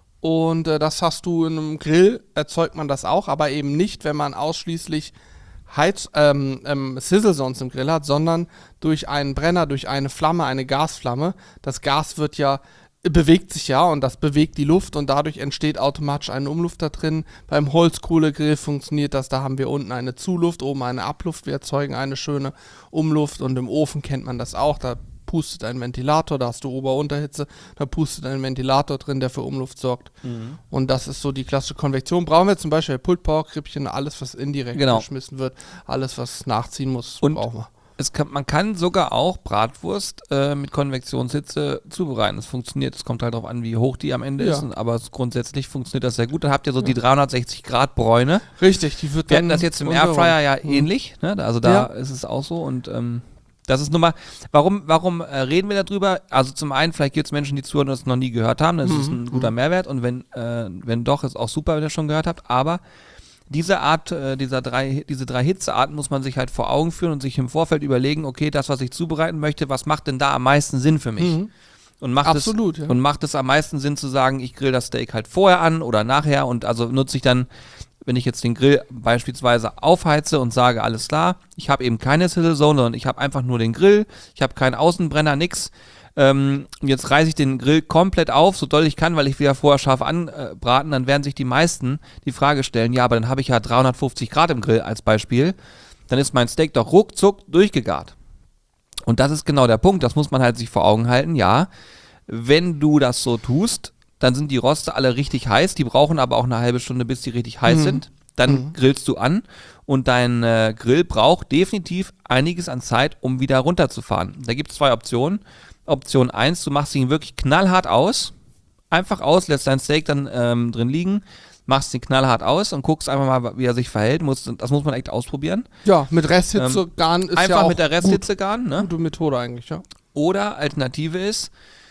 Speaker 1: Und äh, das hast du in einem Grill, erzeugt man das auch, aber eben nicht, wenn man ausschließlich Heiz, ähm, ähm, Sizzle Zones im Grill hat, sondern durch einen Brenner, durch eine Flamme, eine Gasflamme. Das Gas wird ja, bewegt sich ja und das bewegt die Luft und dadurch entsteht automatisch eine Umluft da drin. Beim Holzkohlegrill funktioniert das, da haben wir unten eine Zuluft, oben eine Abluft, wir erzeugen eine schöne Umluft und im Ofen kennt man das auch, da pustet ein Ventilator, da hast du Ober-Unterhitze, da pustet ein Ventilator drin, der für Umluft sorgt. Mhm. Und das ist so die klassische Konvektion. Brauchen wir zum Beispiel Pult-Power-Krippchen, alles was indirekt
Speaker 2: genau.
Speaker 1: geschmissen wird, alles was nachziehen muss,
Speaker 2: und
Speaker 1: brauchen wir.
Speaker 2: Es kann, man kann sogar auch Bratwurst äh, mit Konvektionshitze zubereiten. Das funktioniert, es kommt halt darauf an, wie hoch die am Ende
Speaker 1: Ja.
Speaker 2: ist, aber es, grundsätzlich funktioniert das sehr gut. Dann habt ihr so die dreihundertsechzig Grad Bräune.
Speaker 1: Richtig, die wird
Speaker 2: Wir
Speaker 1: dann
Speaker 2: hatten das jetzt im
Speaker 1: unter-
Speaker 2: Airfryer ja
Speaker 1: Mhm.
Speaker 2: ähnlich, ne? Also da
Speaker 1: Ja.
Speaker 2: ist es auch so und ähm, das ist nun mal, warum, warum äh, reden wir darüber? Also zum einen, vielleicht gibt es Menschen, die zuhören und das noch nie gehört haben, das ist ein guter Mehrwert und wenn, äh, wenn doch, ist auch super, wenn ihr schon gehört habt, aber diese Art, äh, dieser drei, diese drei Hitzearten muss man sich halt vor Augen führen und sich im Vorfeld überlegen, okay, das, was ich zubereiten möchte, was macht denn da am meisten Sinn für mich?
Speaker 1: Mhm.
Speaker 2: Und macht
Speaker 1: Absolut,
Speaker 2: es,
Speaker 1: ja.
Speaker 2: und macht es am meisten Sinn zu sagen, ich grill das Steak halt vorher an oder nachher und also nutze ich dann, wenn ich jetzt den Grill beispielsweise aufheize und sage, alles klar, ich habe eben keine Sizzle Zone, sondern ich habe einfach nur den Grill, ich habe keinen Außenbrenner, nix. Ähm, jetzt reiße ich den Grill komplett auf, so doll ich kann, weil ich wieder vorher scharf anbraten, dann werden sich die meisten die Frage stellen, ja, aber dann habe ich ja dreihundertfünfzig Grad im Grill als Beispiel, dann ist mein Steak doch ruckzuck durchgegart. Und das ist genau der Punkt, das muss man halt sich vor Augen halten, ja, wenn du das so tust, dann sind die Roste alle richtig heiß, die brauchen aber auch eine halbe Stunde, bis die richtig heiß
Speaker 1: Mhm.
Speaker 2: sind. Dann
Speaker 1: Mhm.
Speaker 2: grillst du an und dein äh, Grill braucht definitiv einiges an Zeit, um wieder runterzufahren. Da gibt es zwei Optionen. Option eins, du machst ihn wirklich knallhart aus, einfach aus, lässt dein Steak dann ähm, drin liegen, machst ihn knallhart aus und guckst einfach mal, wie er sich verhält. Muss, das muss man echt ausprobieren.
Speaker 1: Ja, mit Resthitze garen ist
Speaker 2: Einfach
Speaker 1: ja auch
Speaker 2: mit der Resthitze garen, ne?
Speaker 1: gute Methode eigentlich, ja.
Speaker 2: Oder Alternative ist,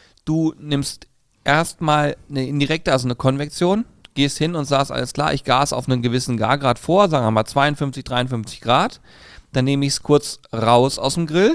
Speaker 2: du nimmst erstmal eine indirekte, also eine Konvektion, gehst hin und sagst, alles klar, ich gas auf einen gewissen Gargrad vor, sagen wir mal zweiundfünfzig, dreiundfünfzig Grad. Dann nehme ich es kurz raus aus dem Grill,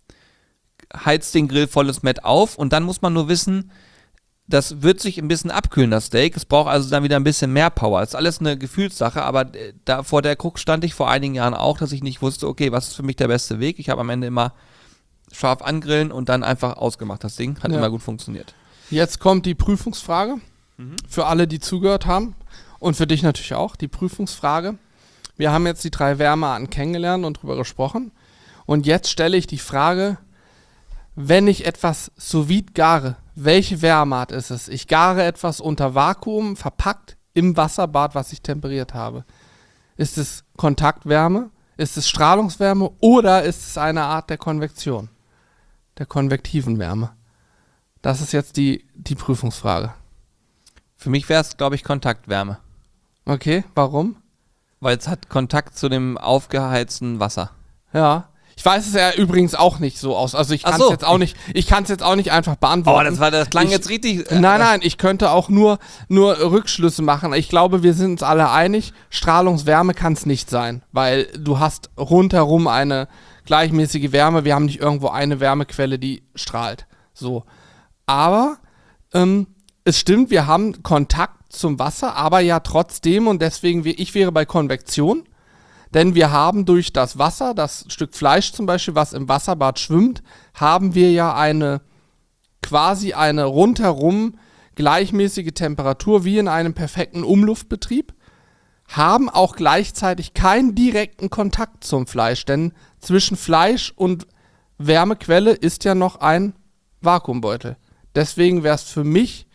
Speaker 2: heiz den Grill volles Mett auf und dann muss man nur wissen, das wird sich ein bisschen abkühlen, das Steak. Es braucht also dann wieder ein bisschen mehr Power. Das ist alles eine Gefühlssache, aber äh, da vor der Krux stand ich vor einigen Jahren auch, dass ich nicht wusste, okay, was ist für mich der beste Weg? Ich habe am Ende immer scharf angrillen und dann einfach ausgemacht. Das Ding hat
Speaker 1: Ja.
Speaker 2: immer gut funktioniert.
Speaker 1: Jetzt kommt die Prüfungsfrage für alle, die zugehört haben und für dich natürlich auch, die Prüfungsfrage. Wir haben jetzt die drei Wärmearten kennengelernt und drüber gesprochen und jetzt stelle ich die Frage, wenn ich etwas sous vide gare, welche Wärmeart ist es? Ich gare etwas unter Vakuum, verpackt im Wasserbad, was ich temperiert habe. Ist es Kontaktwärme? Ist es Strahlungswärme? Oder ist es eine Art der Konvektion? Der konvektiven Wärme? Das ist jetzt die, die Prüfungsfrage.
Speaker 2: Für mich wäre es, glaube ich, Kontaktwärme.
Speaker 1: Okay, warum?
Speaker 2: Weil es hat Kontakt zu dem aufgeheizten Wasser.
Speaker 1: Ja. Ich weiß es ja übrigens auch nicht so aus. Also ich
Speaker 2: Ach
Speaker 1: kann es
Speaker 2: so.
Speaker 1: jetzt auch nicht, ich kann es jetzt auch nicht einfach beantworten.
Speaker 2: Oh, das war, das klang
Speaker 1: Ich-
Speaker 2: jetzt richtig. äh,
Speaker 1: Nein, nein, ich könnte auch nur, nur Rückschlüsse machen. Ich glaube, wir sind uns alle einig, Strahlungswärme kann es nicht sein, weil du hast rundherum eine gleichmäßige Wärme. Wir haben nicht irgendwo eine Wärmequelle, die strahlt. So. Aber ähm, es stimmt, wir haben Kontakt zum Wasser, aber ja trotzdem und deswegen, wär- ich wäre bei Konvektion. Denn wir haben durch das Wasser, das Stück Fleisch zum Beispiel, was im Wasserbad schwimmt, haben wir ja eine quasi eine rundherum gleichmäßige Temperatur wie in einem perfekten Umluftbetrieb, haben auch gleichzeitig keinen direkten Kontakt zum Fleisch, denn zwischen Fleisch und Wärmequelle ist ja noch ein Vakuumbeutel. Deswegen wäre es für mich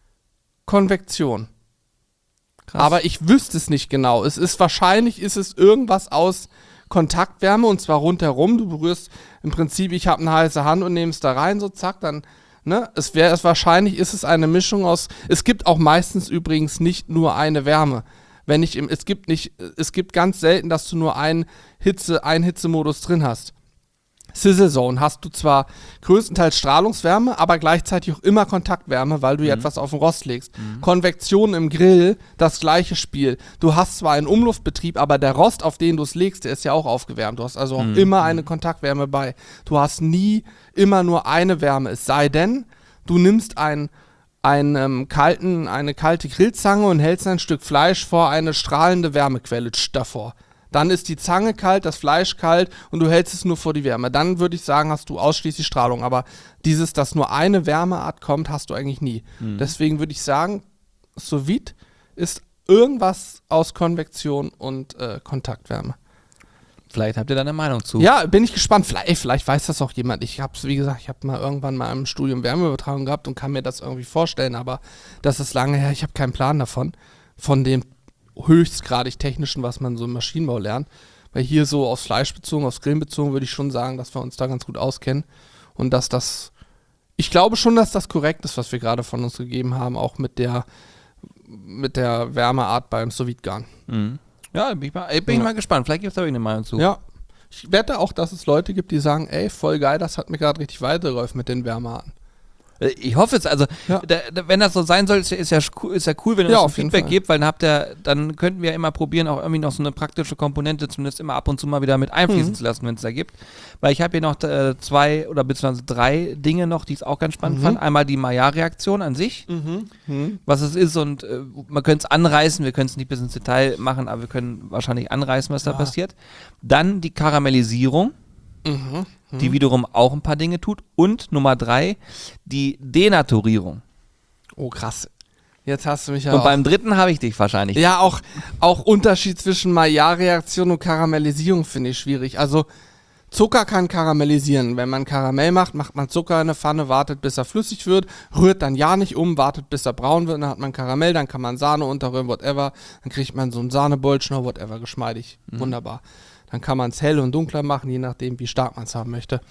Speaker 1: Konvektion.
Speaker 2: Krass.
Speaker 1: Aber ich wüsste es nicht genau. Es ist wahrscheinlich, ist es irgendwas aus Kontaktwärme und zwar rundherum. Du berührst im Prinzip, ich habe eine heiße Hand und nehme es da rein, so zack, dann, ne, es wäre es wahrscheinlich, ist es eine Mischung aus, es gibt auch meistens übrigens nicht nur eine Wärme. Wenn ich im, es gibt nicht, es gibt ganz selten, dass du nur einen Hitze, einen Hitzemodus drin hast. Sizzle Zone hast du zwar größtenteils Strahlungswärme, aber gleichzeitig auch immer Kontaktwärme, weil du ja
Speaker 2: Mhm.
Speaker 1: etwas auf den Rost legst. Mhm. Konvektion im Grill, das gleiche Spiel. Du hast zwar einen Umluftbetrieb, aber der Rost, auf den du es legst, der ist ja auch aufgewärmt. Du hast also auch
Speaker 2: Mhm.
Speaker 1: immer eine Kontaktwärme bei. Du hast nie immer nur eine Wärme. Es sei denn, du nimmst einen, einen, ähm, kalten, eine kalte Grillzange und hältst ein Stück Fleisch vor eine strahlende Wärmequelle tsch, davor. Dann ist die Zange kalt, das Fleisch kalt und du hältst es nur vor die Wärme. Dann würde ich sagen, hast du ausschließlich Strahlung. Aber dieses, dass nur eine Wärmeart kommt, hast du eigentlich nie. Mhm. Deswegen würde ich sagen, Sous Vide ist irgendwas aus Konvektion und äh, Kontaktwärme.
Speaker 2: Vielleicht habt ihr da eine Meinung zu.
Speaker 1: Ja, bin ich gespannt. Vielleicht, ey, vielleicht weiß das auch jemand. Ich habe es, wie gesagt, ich habe mal irgendwann mal im Studium Wärmeübertragung gehabt und kann mir das irgendwie vorstellen. Aber das ist lange her. Ich habe keinen Plan davon. Von dem höchstgradig technischen, was man so im Maschinenbau lernt. Weil hier so aufs Fleisch bezogen, aufs Grillen bezogen, würde ich schon sagen, dass wir uns da ganz gut auskennen. Und dass das, ich glaube schon, dass das korrekt ist, was wir gerade von uns gegeben haben, auch mit der, mit der Wärmeart beim Sous Vide Garn.
Speaker 2: Mhm. Ja, bin ich mal, ey, bin ich
Speaker 1: Ja.
Speaker 2: mal gespannt. Vielleicht gibt es da eine Meinung zu.
Speaker 1: Ja. Ich wette auch, dass es Leute gibt, die sagen, ey, voll geil, das hat mir gerade richtig weitergeholfen mit den Wärmearten.
Speaker 2: Ich hoffe es, also
Speaker 1: Ja.
Speaker 2: da, da, wenn das so sein soll, ist ja, ist ja, cool, ist ja cool, wenn ihr
Speaker 1: Ja,
Speaker 2: uns
Speaker 1: auf
Speaker 2: ein
Speaker 1: jeden
Speaker 2: Feedback
Speaker 1: Fall.
Speaker 2: gebt, weil dann habt ihr, dann könnten wir immer probieren, auch irgendwie noch so eine praktische Komponente zumindest immer ab und zu mal wieder mit einfließen
Speaker 1: Mhm.
Speaker 2: zu lassen, wenn es da gibt. Weil ich habe hier noch äh, zwei oder beziehungsweise drei Dinge noch, die ich auch ganz spannend
Speaker 1: Mhm.
Speaker 2: fand. Einmal die Maillard-Reaktion an sich,
Speaker 1: Mhm. Mhm.
Speaker 2: was es ist und äh, man könnte es anreißen, wir können es nicht bis ins Detail machen, aber wir können wahrscheinlich anreißen, was da
Speaker 1: Ja.
Speaker 2: passiert. Dann die Karamellisierung,
Speaker 1: Mhm.
Speaker 2: die wiederum auch ein paar Dinge tut. Und Nummer drei, die Denaturierung.
Speaker 1: Oh, krass. Jetzt hast du mich ja
Speaker 2: Und
Speaker 1: auch,
Speaker 2: beim dritten habe ich dich wahrscheinlich.
Speaker 1: ja, auch, auch Unterschied zwischen Maillard-Reaktion und Karamellisierung finde ich schwierig. Also Zucker kann karamellisieren. Wenn man Karamell macht, macht man Zucker in eine Pfanne, wartet bis er flüssig wird, rührt dann ja nicht um, wartet bis er braun wird, dann hat man Karamell, dann kann man Sahne unterrühren, whatever. Dann kriegt man so ein Sahnebolchen oder whatever, geschmeidig.
Speaker 2: Mhm.
Speaker 1: Wunderbar. Dann kann man es hell und dunkler machen, je nachdem, wie stark man es haben möchte.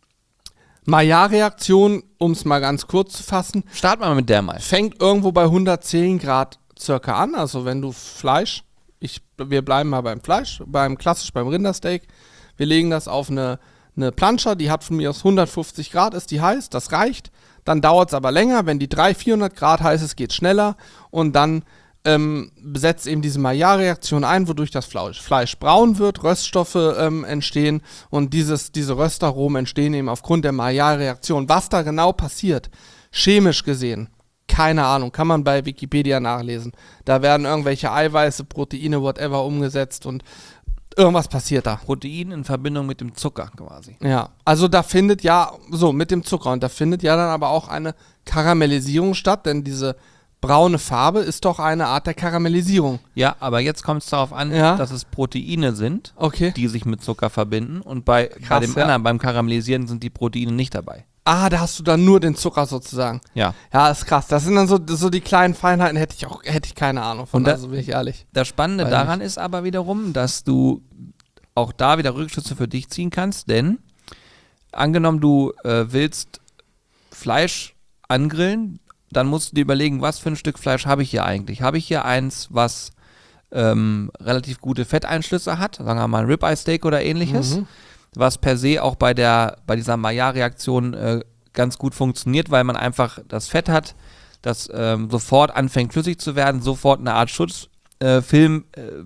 Speaker 1: Maillard-Reaktion, um es mal ganz kurz zu fassen,
Speaker 2: Starten wir mal mit der mal.
Speaker 1: fängt irgendwo bei hundertzehn Grad circa an. Also wenn du Fleisch, ich, wir bleiben mal beim Fleisch, beim klassisch beim Rindersteak, wir legen das auf eine, eine Plancha, die hat von mir aus hundertfünfzig Grad, ist die heiß, das reicht. Dann dauert es aber länger, wenn die dreihundert, vierhundert Grad heiß ist, geht schneller und dann ähm, setzt eben diese Maillard-Reaktion ein, wodurch das Fleisch, Fleisch braun wird, Röststoffe ähm, entstehen und dieses, diese Röstaromen entstehen eben aufgrund der Maillard-Reaktion. Was da genau passiert, chemisch gesehen, keine Ahnung, kann man bei Wikipedia nachlesen. Da werden irgendwelche Eiweiße, Proteine, whatever umgesetzt und irgendwas passiert da.
Speaker 2: Protein in Verbindung mit dem Zucker quasi.
Speaker 1: Ja, also da findet ja, so mit dem Zucker und da findet ja dann aber auch eine Karamellisierung statt, denn diese braune Farbe ist doch eine Art der Karamellisierung.
Speaker 2: Ja, aber jetzt kommt es darauf an,
Speaker 1: Ja.
Speaker 2: dass es Proteine sind,
Speaker 1: Okay.
Speaker 2: die sich mit Zucker verbinden und bei, bei
Speaker 1: Krass,
Speaker 2: dem
Speaker 1: ja.
Speaker 2: anderen, beim Karamellisieren sind die Proteine nicht dabei.
Speaker 1: Ah, da hast du dann nur den Zucker sozusagen.
Speaker 2: Ja.
Speaker 1: Ja, ist krass. Das sind dann so, so die kleinen Feinheiten, hätte ich auch, hätte ich keine Ahnung von,
Speaker 2: Und da-
Speaker 1: also bin ich ehrlich.
Speaker 2: Das Spannende
Speaker 1: Weiß
Speaker 2: daran ist aber wiederum, dass du auch da wieder Rückschlüsse für dich ziehen kannst, denn angenommen du äh, willst Fleisch angrillen, dann musst du dir überlegen, was für ein Stück Fleisch habe ich hier eigentlich? Habe ich hier eins, was ähm, relativ gute Fetteinschlüsse hat, sagen wir mal ein Ribeye Steak oder ähnliches,
Speaker 1: Mhm.
Speaker 2: was per se auch bei der bei dieser Maillard-Reaktion äh, ganz gut funktioniert, weil man einfach das Fett hat, das ähm, sofort anfängt flüssig zu werden, sofort eine Art Schutzfilm äh, äh,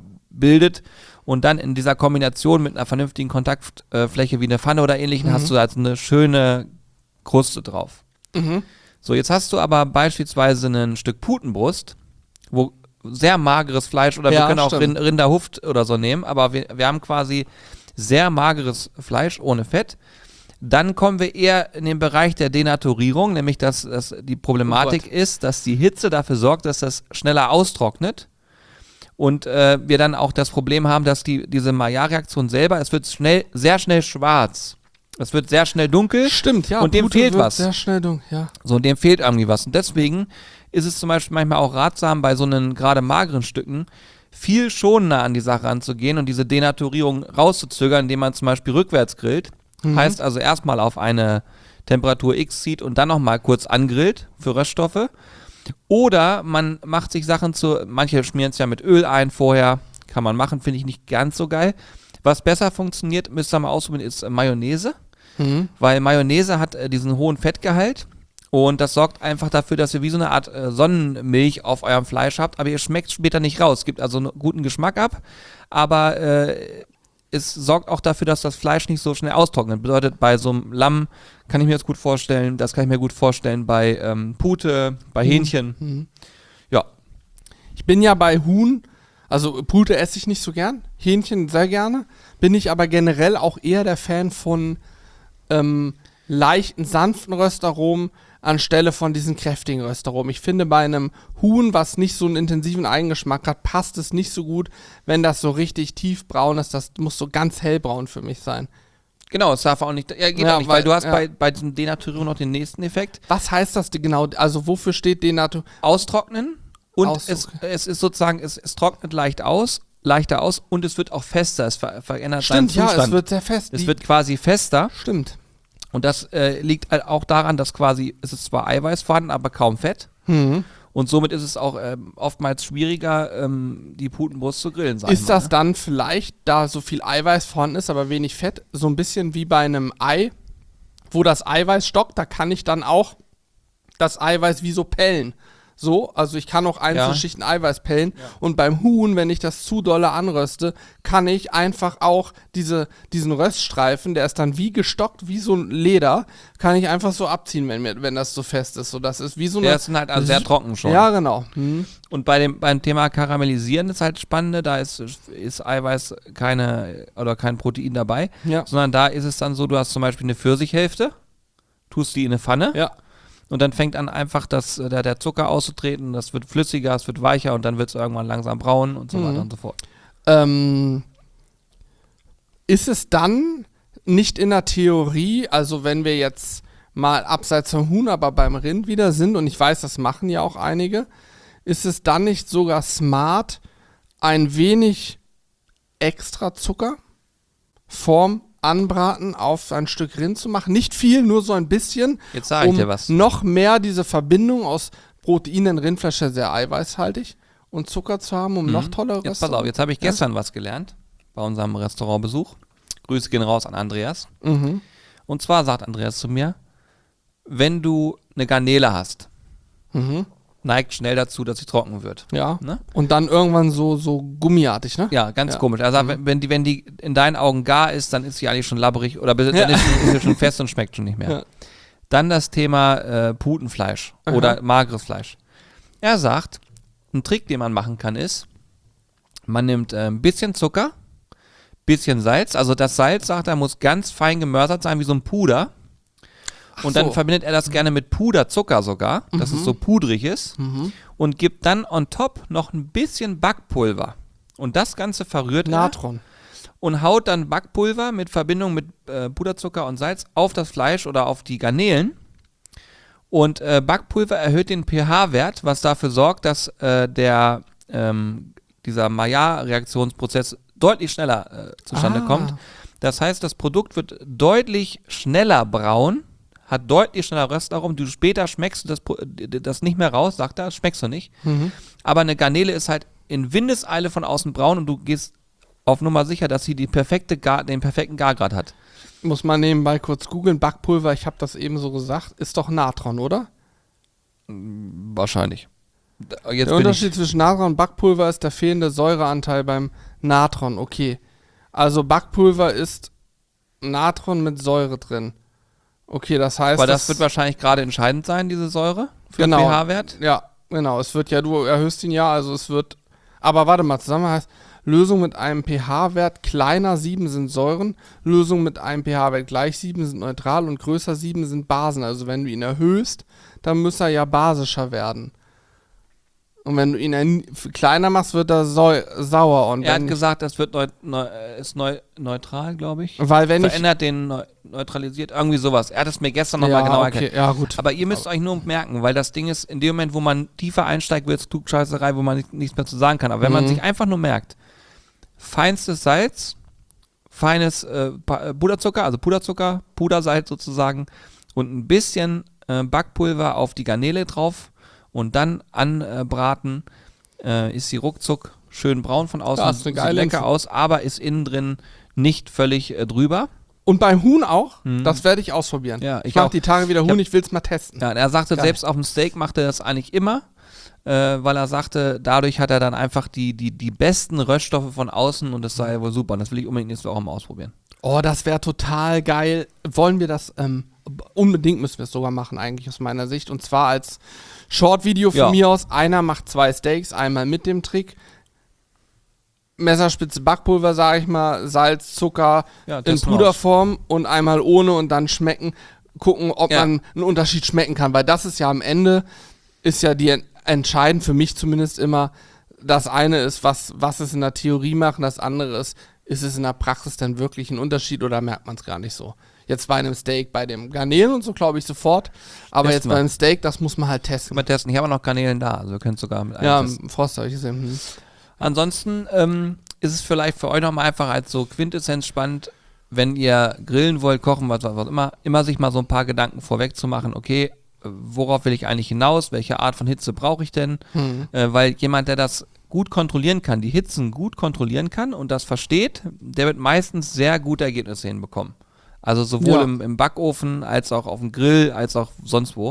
Speaker 2: bildet und dann in dieser Kombination mit einer vernünftigen Kontaktfläche äh, wie eine Pfanne oder ähnlichen
Speaker 1: Mhm.
Speaker 2: hast du halt eine schöne Kruste drauf.
Speaker 1: Mhm.
Speaker 2: So, jetzt hast du aber beispielsweise ein Stück Putenbrust, wo sehr mageres Fleisch oder
Speaker 1: Ja,
Speaker 2: wir können auch
Speaker 1: stimmt.
Speaker 2: Rind, Rinderhuft oder so nehmen, aber wir, wir haben quasi sehr mageres Fleisch ohne Fett. Dann kommen wir eher in den Bereich der Denaturierung, nämlich dass, dass die Problematik
Speaker 1: Oh Gott.
Speaker 2: ist, dass die Hitze dafür sorgt, dass das schneller austrocknet und äh, wir dann auch das Problem haben, dass die, diese Maillard-Reaktion selber, es wird schnell, sehr schnell schwarz. Es wird sehr schnell dunkel.
Speaker 1: Stimmt, ja.
Speaker 2: Und dem
Speaker 1: Pute
Speaker 2: fehlt
Speaker 1: wird
Speaker 2: was.
Speaker 1: Sehr schnell dunkel, ja.
Speaker 2: So, und dem fehlt irgendwie was. Und deswegen ist es zum Beispiel manchmal auch ratsam, bei so einen gerade mageren Stücken viel schonender an die Sache ranzugehen und diese Denaturierung rauszuzögern, indem man zum Beispiel rückwärts grillt.
Speaker 1: Mhm.
Speaker 2: Heißt also erstmal auf eine Temperatur X zieht und dann nochmal kurz angrillt für Röststoffe. Oder man macht sich Sachen zu, manche schmieren es ja mit Öl ein vorher, kann man machen, finde ich nicht ganz so geil. Was besser funktioniert, müsst ihr mal ausprobieren, ist äh, Mayonnaise,
Speaker 1: Mhm.
Speaker 2: weil Mayonnaise hat äh, diesen hohen Fettgehalt und das sorgt einfach dafür, dass ihr wie so eine Art äh, Sonnenmilch auf eurem Fleisch habt, aber ihr schmeckt später nicht raus. Es gibt also einen guten Geschmack ab, aber äh, es sorgt auch dafür, dass das Fleisch nicht so schnell austrocknet. Bedeutet, bei so einem Lamm kann ich mir das gut vorstellen, das kann ich mir gut vorstellen bei ähm, Pute, bei Hähnchen.
Speaker 1: Mhm.
Speaker 2: Ja,
Speaker 1: Ich bin ja bei Huhn, also Pute esse ich nicht so gern, Hähnchen sehr gerne, bin ich aber generell auch eher der Fan von ähm, leichten, sanften Röstaromen anstelle von diesen kräftigen Röstaromen. Ich finde, bei einem Huhn, was nicht so einen intensiven Eigengeschmack hat, passt es nicht so gut, wenn das so richtig tiefbraun ist. Das muss so ganz hellbraun für mich sein.
Speaker 2: genau, es darf auch nicht, ja, geht
Speaker 1: Ja,
Speaker 2: auch nicht, weil,
Speaker 1: weil-
Speaker 2: du hast
Speaker 1: ja.
Speaker 2: bei, bei diesem Denaturierung noch den nächsten Effekt.
Speaker 1: Was heißt das denn genau? Also wofür steht Denatur?
Speaker 2: Austrocknen und
Speaker 1: Aus-
Speaker 2: es,
Speaker 1: okay.
Speaker 2: es ist sozusagen, es, es trocknet leicht aus, leichter aus und es wird auch fester, es ver verändert
Speaker 1: Stimmt,
Speaker 2: seinen
Speaker 1: ja,
Speaker 2: Zustand.
Speaker 1: es wird sehr fest.
Speaker 2: es
Speaker 1: Die-
Speaker 2: wird quasi fester.
Speaker 1: Stimmt.
Speaker 2: Und das äh, liegt halt auch daran, dass quasi, es ist zwar Eiweiß vorhanden, aber kaum Fett.
Speaker 1: Mhm.
Speaker 2: Und somit ist es auch ähm, oftmals schwieriger, ähm, die Putenbrust zu grillen, sag
Speaker 1: Ist
Speaker 2: ich mal,
Speaker 1: das
Speaker 2: ne?
Speaker 1: dann vielleicht, da so viel Eiweiß vorhanden ist, aber wenig Fett, so ein bisschen wie bei einem Ei, wo das Eiweiß stockt, da kann ich dann auch das Eiweiß wie so pellen. So, also ich kann auch einzelne
Speaker 2: Ja.
Speaker 1: Schichten Eiweiß pellen. Und beim Huhn, wenn ich das zu dolle anröste, kann ich einfach auch diese, diesen Röststreifen, der ist dann wie gestockt, wie so ein Leder, kann ich einfach so abziehen, wenn, mir, wenn das so fest ist. So, das ist wie so eine...
Speaker 2: Der ist halt also sehr trocken schon.
Speaker 1: Ja, genau. Hm.
Speaker 2: Und bei dem, beim Thema Karamellisieren ist halt spannend, da ist, ist Eiweiß keine oder kein Protein dabei,
Speaker 1: Ja.
Speaker 2: sondern da ist es dann so, du hast zum Beispiel eine Pfirsichhälfte, tust die in eine Pfanne
Speaker 1: Ja.
Speaker 2: und dann fängt an einfach das, äh, der, der Zucker auszutreten, das wird flüssiger, es wird weicher und dann wird es irgendwann langsam braun und so
Speaker 1: Mhm.
Speaker 2: weiter und so fort.
Speaker 1: Ähm, ist es dann nicht in der Theorie, also wenn wir jetzt mal abseits vom Huhn, aber beim Rind wieder sind, und ich weiß, das machen ja auch einige, ist es dann nicht sogar smart, ein wenig extra Zucker vorm Anbraten auf ein Stück Rind zu machen? Nicht viel, nur so ein bisschen,
Speaker 2: Jetzt sage ich
Speaker 1: um
Speaker 2: dir was.
Speaker 1: noch mehr diese Verbindung aus Proteinen, Rindfleisch ist ja sehr eiweißhaltig, und Zucker zu haben, um
Speaker 2: Mhm.
Speaker 1: noch tollere
Speaker 2: Jetzt pass auf, jetzt habe ich
Speaker 1: Ja.
Speaker 2: gestern was gelernt bei unserem Restaurantbesuch. Grüße gehen raus an Andreas.
Speaker 1: Mhm.
Speaker 2: Und zwar sagt Andreas zu mir, wenn du eine Garnele hast,
Speaker 1: Mhm.
Speaker 2: neigt schnell dazu, dass sie trocken wird.
Speaker 1: Ja.
Speaker 2: Ne?
Speaker 1: Und dann irgendwann so, so gummiartig, ne?
Speaker 2: Ja, ganz
Speaker 1: Ja.
Speaker 2: komisch. Also
Speaker 1: Mhm.
Speaker 2: wenn, wenn, die, wenn die in deinen Augen gar ist, dann ist sie eigentlich schon labberig oder bis-
Speaker 1: Ja.
Speaker 2: dann ist, sie- ist sie schon fest und schmeckt schon nicht mehr.
Speaker 1: Ja.
Speaker 2: Dann das Thema äh, Putenfleisch
Speaker 1: Aha.
Speaker 2: oder mageres Fleisch. Er sagt, ein Trick, den man machen kann, ist, man nimmt äh, ein bisschen Zucker, bisschen Salz. Also das Salz, sagt er, muss ganz fein gemörsert sein, wie so ein Puder. Und
Speaker 1: so.
Speaker 2: dann verbindet er das gerne mit Puderzucker sogar, dass es so pudrig ist.
Speaker 1: Mhm.
Speaker 2: Und gibt dann on top noch ein bisschen Backpulver. Und das Ganze verrührt er
Speaker 1: Natron.
Speaker 2: und haut dann Backpulver mit Verbindung mit äh, Puderzucker und Salz auf das Fleisch oder auf die Garnelen. Und äh, Backpulver erhöht den pH-Wert, was dafür sorgt, dass äh, der, ähm, dieser Maillard-Reaktionsprozess deutlich schneller äh, zustande
Speaker 1: Ah.
Speaker 2: kommt. Das heißt, das Produkt wird deutlich schneller braun, hat deutlich schneller Röstaromen. Du später schmeckst du das, Pro- das nicht mehr raus, sagt er, das schmeckst du nicht.
Speaker 1: Mhm.
Speaker 2: Aber eine Garnele ist halt in Windeseile von außen braun und du gehst auf Nummer sicher, dass sie die perfekte Gar, den perfekten Gargrad hat.
Speaker 1: Muss man nebenbei kurz googeln. Backpulver, ich habe das eben so gesagt, ist doch Natron, oder?
Speaker 2: Wahrscheinlich. Da- Jetzt
Speaker 1: Der
Speaker 2: bin ich,
Speaker 1: Unterschied zwischen Natron und Backpulver ist der fehlende Säureanteil beim Natron. Okay. Also Backpulver ist Natron mit Säure drin. Okay, das heißt,
Speaker 2: aber das wird wahrscheinlich gerade entscheidend sein, diese Säure für
Speaker 1: Genau.
Speaker 2: den pH-Wert.
Speaker 1: Ja, genau. Es wird ja, du erhöhst ihn ja, also es wird. Aber warte mal, zusammen heißt, Lösung mit einem pH-Wert kleiner sieben sind Säuren, Lösung mit einem pH-Wert gleich sieben sind neutral und größer sieben sind Basen. Also wenn du ihn erhöhst, dann muss er ja basischer werden. Und wenn du ihn ein- f- kleiner machst, wird er sau sauer. Und
Speaker 2: Er
Speaker 1: wenn
Speaker 2: hat gesagt, das wird neu, neu, äh, ist neu, neutral, glaube ich.
Speaker 1: weil wenn ich.
Speaker 2: Verändert den, neu, neutralisiert, irgendwie sowas. Er hat es mir gestern nochmal
Speaker 1: ja,
Speaker 2: genau
Speaker 1: okay,
Speaker 2: erklärt.
Speaker 1: ja, gut.
Speaker 2: Aber ihr müsst euch nur merken, weil das Ding ist, in dem Moment, wo man tiefer einsteigt, wird es Klugscheißerei, wo man nicht, nichts mehr zu sagen kann. Aber wenn man
Speaker 1: Mhm.
Speaker 2: sich einfach nur merkt, feinstes Salz, feines äh, Pa- äh, Puderzucker, also Puderzucker, Pudersalz sozusagen und ein bisschen äh, Backpulver auf die Garnele drauf und dann anbraten, äh, ist sie ruckzuck schön braun von außen,
Speaker 1: Ja, ist eine geile
Speaker 2: sieht lecker
Speaker 1: Info.
Speaker 2: aus, aber ist innen drin nicht völlig äh, drüber.
Speaker 1: Und beim Huhn auch,
Speaker 2: Mhm.
Speaker 1: das werde ich ausprobieren.
Speaker 2: Ja,
Speaker 1: ich
Speaker 2: ich
Speaker 1: mach
Speaker 2: auch.
Speaker 1: die Tage wieder
Speaker 2: Ich
Speaker 1: Huhn,
Speaker 2: hab-
Speaker 1: ich will es mal testen.
Speaker 2: Ja, und er sagte,
Speaker 1: Geil.
Speaker 2: selbst auf dem Steak macht er das eigentlich immer, äh, weil er sagte, dadurch hat er dann einfach die, die, die besten Röststoffe von außen und das sei wohl super. Und das will ich unbedingt nächste Woche mal ausprobieren.
Speaker 1: Oh, das wäre total geil. Wollen wir das, ähm, unbedingt müssen wir es sogar machen, eigentlich aus meiner Sicht. Und zwar als Short-Video von
Speaker 2: Ja.
Speaker 1: mir aus. Einer macht zwei Steaks, einmal mit dem Trick. Messerspitze Backpulver, sage ich mal, Salz, Zucker
Speaker 2: Ja,
Speaker 1: in
Speaker 2: testen wir aus.
Speaker 1: Puderform und einmal ohne und dann schmecken, gucken, ob
Speaker 2: Ja.
Speaker 1: man einen Unterschied schmecken kann. Weil das ist ja am Ende, ist ja die entscheidend für mich zumindest immer, das eine ist, was, was es in der Theorie macht, und das andere ist, ist es in der Praxis dann wirklich ein Unterschied oder merkt man es gar nicht so? Jetzt bei einem Steak, bei dem Garnelen und so glaube ich sofort, aber
Speaker 2: Testen
Speaker 1: jetzt
Speaker 2: wir.
Speaker 1: beim Steak, das muss man halt testen.
Speaker 2: Können wir testen. Ich habe auch noch Garnelen da, also wir können es sogar mit
Speaker 1: Ja,
Speaker 2: eintesten.
Speaker 1: im Frost habe ich gesehen. Hm.
Speaker 2: Ansonsten ähm, ist es vielleicht für euch nochmal einfach als so Quintessenz spannend, wenn ihr grillen wollt, kochen, was, was immer, immer sich mal so ein paar Gedanken vorweg zu machen, okay, äh, worauf will ich eigentlich hinaus, welche Art von Hitze brauche ich denn,
Speaker 1: Hm.
Speaker 2: äh, weil jemand, der das gut kontrollieren kann, die Hitzen gut kontrollieren kann und das versteht, der wird meistens sehr gute Ergebnisse hinbekommen. Also sowohl
Speaker 1: Ja.
Speaker 2: im, im Backofen, als auch auf dem Grill, als auch sonst wo.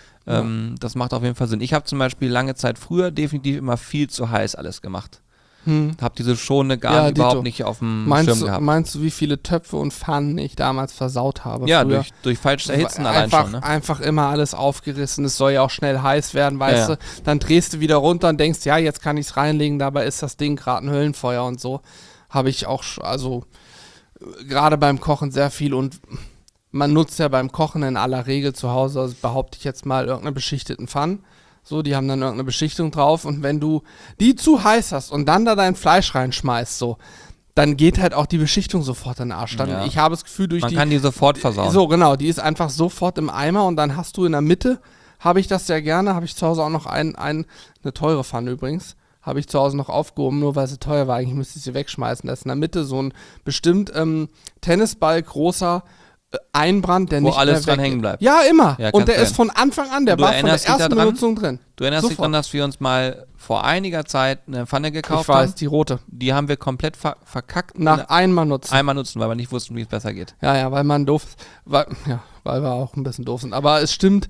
Speaker 2: Ähm, das macht auf jeden Fall Sinn. Ich habe zum Beispiel lange Zeit früher definitiv immer viel zu heiß alles gemacht.
Speaker 1: Hm.
Speaker 2: Habe diese schonende Garn
Speaker 1: Ja,
Speaker 2: überhaupt
Speaker 1: Dito.
Speaker 2: nicht auf dem
Speaker 1: Meinst,
Speaker 2: Schirm
Speaker 1: du,
Speaker 2: gehabt.
Speaker 1: meinst du, wie viele Töpfe und Pfannen ich damals versaut habe?
Speaker 2: Ja,
Speaker 1: früher?
Speaker 2: durch, durch falsches Erhitzen allein
Speaker 1: einfach,
Speaker 2: schon. Ne?
Speaker 1: einfach immer alles aufgerissen. Es soll ja auch schnell heiß werden, weißt
Speaker 2: Ja,
Speaker 1: du. Dann drehst du wieder runter und denkst, ja, jetzt kann ich es reinlegen. Dabei ist das Ding gerade ein Höllenfeuer und so. Habe ich auch, sch- also äh, gerade beim Kochen sehr viel und man nutzt ja beim Kochen in aller Regel zu Hause, also behaupte ich jetzt mal, irgendeine beschichteten Pfannen. So, die haben dann irgendeine Beschichtung drauf und wenn du die zu heiß hast und dann da dein Fleisch reinschmeißt, so, dann geht halt auch die Beschichtung sofort in den Arsch. Dann,
Speaker 2: Ja.
Speaker 1: Ich habe das Gefühl, durch
Speaker 2: Man
Speaker 1: die
Speaker 2: kann die sofort versauen.
Speaker 1: so, genau, die ist einfach sofort im Eimer und dann hast du in der Mitte, habe ich das sehr gerne, habe ich zu Hause auch noch ein, ein, eine teure Pfanne übrigens, habe ich zu Hause noch aufgehoben, nur weil sie teuer war, eigentlich müsste ich sie wegschmeißen. Da ist in der Mitte so ein bestimmt ähm, Tennisball großer äh, Einbrand, der
Speaker 2: Wo
Speaker 1: nicht
Speaker 2: alles
Speaker 1: mehr
Speaker 2: dran
Speaker 1: weggeht.
Speaker 2: hängen bleibt.
Speaker 1: Ja, immer.
Speaker 2: Ja,
Speaker 1: und
Speaker 2: kann
Speaker 1: der
Speaker 2: sein.
Speaker 1: ist von Anfang an, der
Speaker 2: Du
Speaker 1: war von der
Speaker 2: erinnerst dich
Speaker 1: ersten
Speaker 2: daran?
Speaker 1: Benutzung drin.
Speaker 2: Du erinnerst dich
Speaker 1: Sofort.
Speaker 2: daran, dass wir uns mal vor einiger Zeit eine Pfanne gekauft
Speaker 1: Ich weiß,
Speaker 2: haben?
Speaker 1: die rote.
Speaker 2: Die haben wir komplett ver verkackt.
Speaker 1: Nach einmal nutzen.
Speaker 2: einmal nutzen, weil wir nicht wussten, wie es besser geht.
Speaker 1: Ja, ja, weil man doof ist. Weil, ja, weil wir auch ein bisschen doof sind. Aber es stimmt.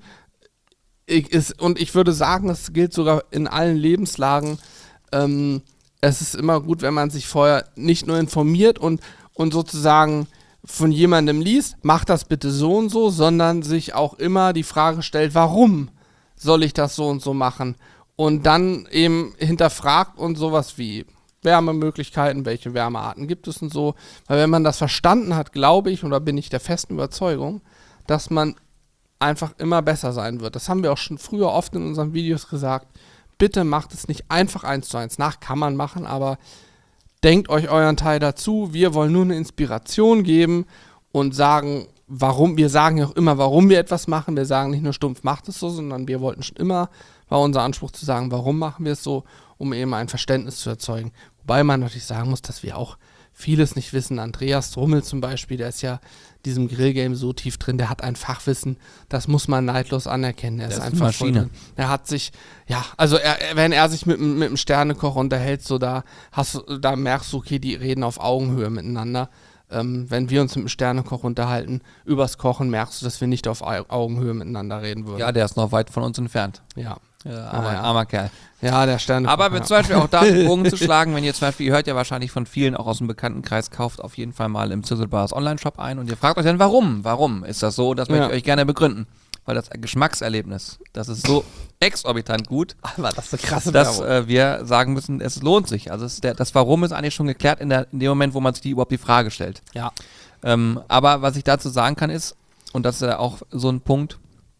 Speaker 1: Ich, ist, und ich würde sagen, es gilt sogar in allen Lebenslagen. Ähm, es ist immer gut, wenn man sich vorher nicht nur informiert und, und sozusagen von jemandem liest, mach das bitte so und so, sondern sich auch immer die Frage stellt, warum soll ich das so und so machen? Und dann eben hinterfragt und sowas wie Wärmemöglichkeiten, welche Wärmearten gibt es und so. Weil wenn man das verstanden hat, glaube ich, oder bin ich der festen Überzeugung, dass man einfach immer besser sein wird. Das haben wir auch schon früher oft in unseren Videos gesagt. Bitte macht es nicht einfach eins zu eins nach, kann man machen, aber denkt euch euren Teil dazu. Wir wollen nur eine Inspiration geben und sagen, warum, wir sagen ja auch immer, warum wir etwas machen. Wir sagen nicht nur stumpf, macht es so, sondern wir wollten schon immer, war unser Anspruch zu sagen, warum machen wir es so, um eben ein Verständnis zu erzeugen. Wobei man natürlich sagen muss, dass wir auch vieles nicht wissen. Andreas Drummel zum Beispiel, der ist ja diesem Grillgame so tief drin, der hat ein Fachwissen, das muss man neidlos anerkennen. Er
Speaker 2: Der
Speaker 1: ist
Speaker 2: ist eine
Speaker 1: einfach voll
Speaker 2: Maschine.
Speaker 1: drin. Er hat sich, ja, also er, er- wenn er sich mit, dem- mit dem Sternekoch unterhält, so da hast du, da merkst du, okay, die reden auf Augenhöhe miteinander. Ähm, wenn wir uns mit dem Sternekoch unterhalten, übers Kochen, merkst du, dass wir nicht auf Au- Augenhöhe miteinander reden würden.
Speaker 2: Ja, der ist noch weit von uns entfernt.
Speaker 1: ja.
Speaker 2: Ja, armer,
Speaker 1: ja.
Speaker 2: armer Kerl.
Speaker 1: Ja, der Sternekoch.
Speaker 2: Aber
Speaker 1: ja.
Speaker 2: zum Beispiel auch da einen Bogen zu schlagen, wenn ihr zum Beispiel, ihr hört ja wahrscheinlich von vielen auch aus dem Bekanntenkreis, kauft auf jeden Fall mal im Sizzle Bars Online-Shop ein und ihr fragt euch dann, warum? Warum ist das so? Das möchte
Speaker 1: Ja.
Speaker 2: ich euch gerne begründen. Weil das Geschmackserlebnis, das ist so exorbitant gut,
Speaker 1: war das eine krasse
Speaker 2: dass
Speaker 1: Werbung.
Speaker 2: äh, wir sagen müssen, es lohnt sich. Also es ist der, das Warum ist eigentlich schon geklärt in, der, in dem Moment, wo man sich die, überhaupt die Frage stellt.
Speaker 1: Ja.
Speaker 2: Ähm, aber was ich dazu sagen kann ist, und das ist ja auch so ein Punkt,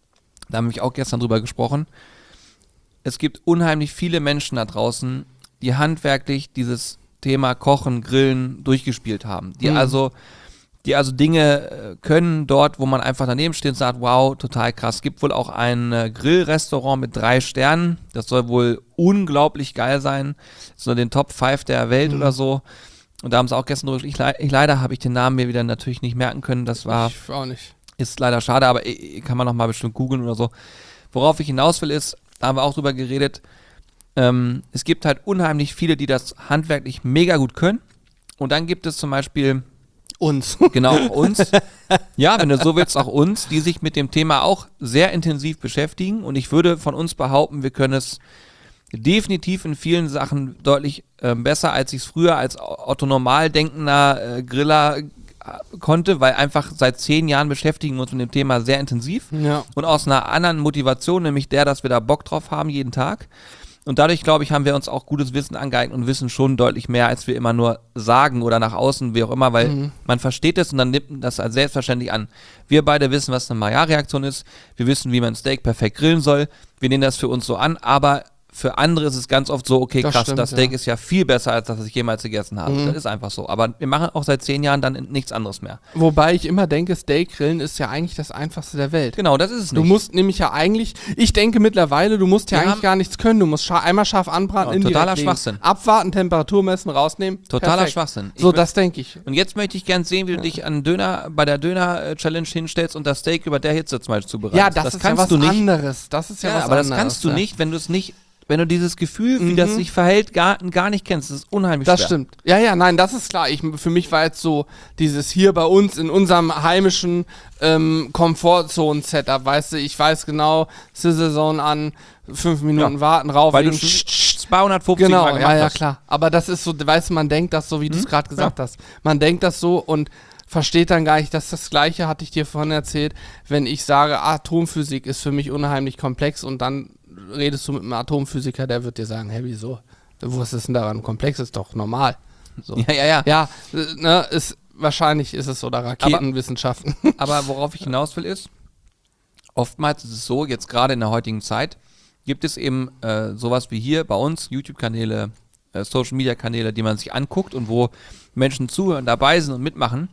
Speaker 2: da haben wir auch gestern drüber gesprochen, es gibt unheimlich viele Menschen da draußen, die handwerklich dieses Thema Kochen, Grillen durchgespielt haben. Die
Speaker 1: Mhm.
Speaker 2: also die also Dinge äh, können dort, wo man einfach daneben steht und sagt, wow, total krass. Es gibt wohl auch ein äh, Grillrestaurant mit drei Sternen. Das soll wohl unglaublich geil sein. So den Top fünf der Welt
Speaker 1: Mhm.
Speaker 2: oder so. Und da haben sie auch gestern drüber, ich, le- ich leider habe ich den Namen mir wieder natürlich nicht merken können. Das war,
Speaker 1: Ich auch nicht.
Speaker 2: ist leider schade, aber äh, kann man noch mal bestimmt googeln oder so. Worauf ich hinaus will ist, da haben wir auch drüber geredet, ähm, es gibt halt unheimlich viele, die das handwerklich mega gut können. Und dann gibt es zum Beispiel
Speaker 1: uns.
Speaker 2: Genau, uns. Ja, wenn du so willst, auch uns, die sich mit dem Thema auch sehr intensiv beschäftigen. Und ich würde von uns behaupten, wir können es definitiv in vielen Sachen deutlich äh, besser, als ich es früher als Otto normal denkender äh, Griller äh, konnte, weil einfach seit zehn Jahren beschäftigen wir uns mit dem Thema sehr intensiv.
Speaker 1: Ja.
Speaker 2: Und aus einer anderen Motivation, nämlich der, dass wir da Bock drauf haben jeden Tag. Und dadurch, glaube ich, haben wir uns auch gutes Wissen angeeignet und wissen schon deutlich mehr, als wir immer nur sagen oder nach außen, wie auch immer, weil mhm. man versteht es und dann nimmt das als selbstverständlich an. Wir beide wissen, was eine Maillard-Reaktion ist. Wir wissen, wie man Steak perfekt grillen soll. Wir nehmen das für uns so an, aber für andere ist es ganz oft so, okay,
Speaker 1: das
Speaker 2: krass,
Speaker 1: stimmt,
Speaker 2: das Steak
Speaker 1: ja.
Speaker 2: ist ja viel besser, als das, was ich jemals gegessen habe. Mhm. Das ist einfach so. Aber wir machen auch seit zehn Jahren dann nichts anderes mehr.
Speaker 1: Wobei ich immer denke, Steakgrillen ist ja eigentlich das Einfachste der Welt.
Speaker 2: Genau, das ist es nicht.
Speaker 1: Du musst nämlich ja eigentlich, ich denke mittlerweile, du musst ja
Speaker 2: wir
Speaker 1: eigentlich gar nichts können. Du musst scha- einmal scharf anbraten,
Speaker 2: ja,
Speaker 1: indirekt
Speaker 2: totaler
Speaker 1: legen.
Speaker 2: Schwachsinn.
Speaker 1: Abwarten, Temperatur messen, rausnehmen.
Speaker 2: Totaler
Speaker 1: Perfekt.
Speaker 2: Schwachsinn.
Speaker 1: So,
Speaker 2: ich
Speaker 1: das denke ich.
Speaker 2: Und jetzt möchte ich gern sehen, wie du dich an Döner, bei der Döner-Challenge hinstellst und das Steak über der Hitze zum Beispiel zubereitest.
Speaker 1: Ja, das,
Speaker 2: das
Speaker 1: ist
Speaker 2: kannst
Speaker 1: ja was
Speaker 2: du nicht.
Speaker 1: anderes. Das ist ja,
Speaker 2: Ja,
Speaker 1: was
Speaker 2: aber
Speaker 1: anderes.
Speaker 2: das kannst du
Speaker 1: ja.
Speaker 2: nicht, wenn du es nicht, wenn du dieses Gefühl, wie
Speaker 1: Mhm.
Speaker 2: das sich verhält, gar, gar nicht kennst. Das ist unheimlich
Speaker 1: Das
Speaker 2: schwer.
Speaker 1: stimmt. Ja, ja, nein, das ist klar. Ich, für mich war jetzt so dieses hier bei uns in unserem heimischen ähm, Komfortzonen-Setup, weißt du, ich weiß genau, Sizzle-Zone an, fünf Minuten
Speaker 2: Ja.
Speaker 1: warten,
Speaker 2: Weil du
Speaker 1: rauflegen.
Speaker 2: schon zweihundertfünfzig
Speaker 1: Genau,
Speaker 2: Mal
Speaker 1: ja,
Speaker 2: gemacht
Speaker 1: ja,
Speaker 2: hast.
Speaker 1: klar. Aber das ist so, weißt du, man denkt das so, wie du es
Speaker 2: Mhm.
Speaker 1: gerade gesagt hast. Man denkt das so und versteht dann gar nicht, dass das Gleiche, hatte ich dir vorhin erzählt, wenn ich sage, Atomphysik ist für mich unheimlich komplex und dann redest du mit einem Atomphysiker, der wird dir sagen, hä, wieso? Was ist denn daran komplex? Ist doch normal. So.
Speaker 2: Ja, ja, ja.
Speaker 1: Ja, äh, ne, ist, wahrscheinlich ist es so, oder Raketenwissenschaften.
Speaker 2: Aber worauf ich hinaus will ist, oftmals ist es so, jetzt gerade in der heutigen Zeit, gibt es eben äh, sowas wie hier bei uns, YouTube-Kanäle, äh, Social-Media-Kanäle, die man sich anguckt und wo Menschen zuhören, dabei sind und mitmachen.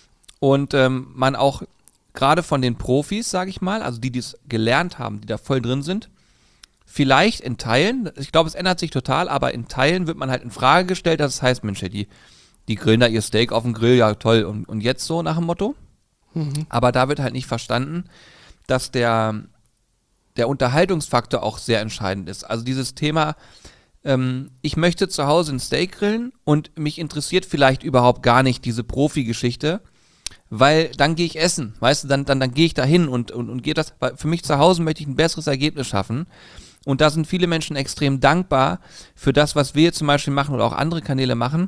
Speaker 2: Und ähm, man auch gerade von den Profis, sage ich mal, also die, die es gelernt haben, die da voll drin sind, vielleicht in Teilen, ich glaube, es ändert sich total, aber in Teilen wird man halt in Frage gestellt, dass es heißt, Mensch, die, die grillen da ihr Steak auf dem Grill, ja toll, und, und jetzt so nach dem Motto.
Speaker 1: Mhm.
Speaker 2: Aber da wird halt nicht verstanden, dass der, der Unterhaltungsfaktor auch sehr entscheidend ist. Also dieses Thema, ähm, ich möchte zu Hause ein Steak grillen und mich interessiert vielleicht überhaupt gar nicht diese Profi-Geschichte, weil dann gehe ich essen, weißt du, dann, dann, dann gehe ich da hin und, und, und gehe das, weil für mich zu Hause möchte ich ein besseres Ergebnis schaffen. Und da sind viele Menschen extrem dankbar für das, was wir zum Beispiel machen oder auch andere Kanäle machen,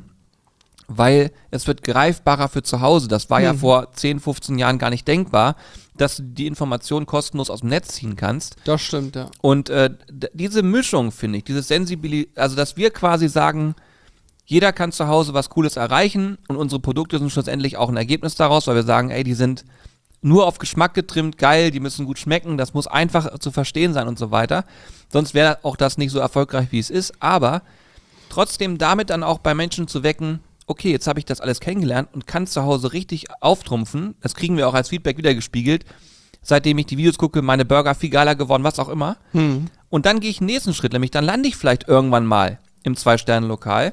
Speaker 2: weil es wird greifbarer für zu Hause. Das war mhm. ja vor zehn, fünfzehn Jahren gar nicht denkbar, dass du die Information kostenlos aus dem Netz ziehen kannst.
Speaker 1: Das stimmt, ja.
Speaker 2: Und äh, d- diese Mischung, finde ich, dieses Sensibilität, also dass wir quasi sagen, jeder kann zu Hause was Cooles erreichen und unsere Produkte sind schlussendlich auch ein Ergebnis daraus, weil wir sagen, ey, die sind nur auf Geschmack getrimmt, geil, die müssen gut schmecken, das muss einfach zu verstehen sein und so weiter. Sonst wäre auch das nicht so erfolgreich, wie es ist. Aber trotzdem damit dann auch bei Menschen zu wecken, okay, jetzt habe ich das alles kennengelernt und kann zu Hause richtig auftrumpfen. Das kriegen wir auch als Feedback wiedergespiegelt. Seitdem ich die Videos gucke, meine Burger viel geiler geworden, was auch immer.
Speaker 1: Hm.
Speaker 2: Und dann gehe ich den nächsten Schritt, nämlich dann lande ich vielleicht irgendwann mal im Zwei-Sterne-Lokal.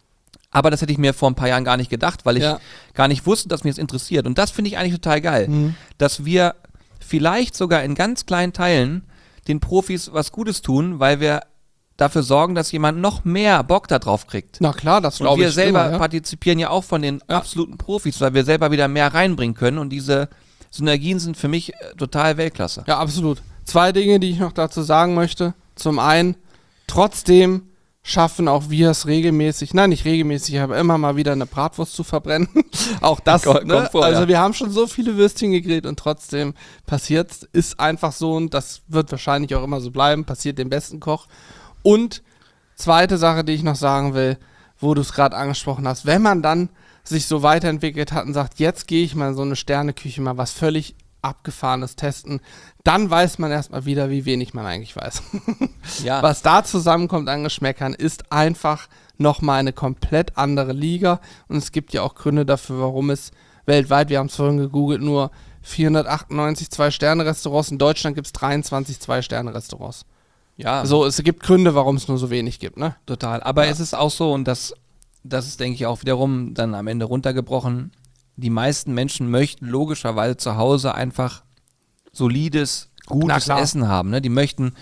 Speaker 2: Aber das hätte ich mir vor ein paar Jahren gar nicht gedacht, weil ich
Speaker 1: Ja.
Speaker 2: gar nicht wusste, dass mich das interessiert. Und das finde ich eigentlich total geil,
Speaker 1: Mhm.
Speaker 2: dass wir vielleicht sogar in ganz kleinen Teilen den Profis was Gutes tun, weil wir dafür sorgen, dass jemand noch mehr Bock darauf kriegt.
Speaker 1: Na klar, das
Speaker 2: Und
Speaker 1: glaube ich.
Speaker 2: wir selber
Speaker 1: immer, ja.
Speaker 2: partizipieren ja auch von den
Speaker 1: Ja.
Speaker 2: absoluten Profis, weil wir selber wieder mehr reinbringen können. Und diese Synergien sind für mich äh, total Weltklasse.
Speaker 1: Ja, absolut. Zwei Dinge, die ich noch dazu sagen möchte. Zum einen, trotzdem schaffen auch wir es regelmäßig, nein, nicht regelmäßig, aber immer mal wieder eine Bratwurst zu verbrennen. Auch das,
Speaker 2: Kommt-
Speaker 1: ne?
Speaker 2: kommt vor,
Speaker 1: Also
Speaker 2: ja.
Speaker 1: wir haben schon so viele Würstchen gegrillt und trotzdem passiert's, ist einfach so und das wird wahrscheinlich auch immer so bleiben, passiert dem besten Koch. Und zweite Sache, die ich noch sagen will, wo du es gerade angesprochen hast, wenn man dann sich so weiterentwickelt hat und sagt, jetzt gehe ich mal in so eine Sterneküche mal was völlig Abgefahrenes testen, dann weiß man erstmal wieder, wie wenig man eigentlich weiß.
Speaker 2: Ja.
Speaker 1: Was da zusammenkommt an Geschmäckern, ist einfach nochmal eine komplett andere Liga und es gibt ja auch Gründe dafür, warum es weltweit, wir haben es vorhin gegoogelt, nur vierhundertachtundneunzig Zwei-Sterne-Restaurants, in Deutschland gibt es dreiundzwanzig Zwei-Sterne-Restaurants.
Speaker 2: Ja,
Speaker 1: So, es gibt Gründe, warum es nur so wenig gibt, ne?
Speaker 2: total. Aber
Speaker 1: Ja.
Speaker 2: es ist auch so, und das, das ist, denke ich, auch wiederum dann am Ende runtergebrochen, die meisten Menschen möchten logischerweise zu Hause einfach solides,
Speaker 1: Na
Speaker 2: gutes
Speaker 1: klar.
Speaker 2: Essen haben. Ne? Die möchten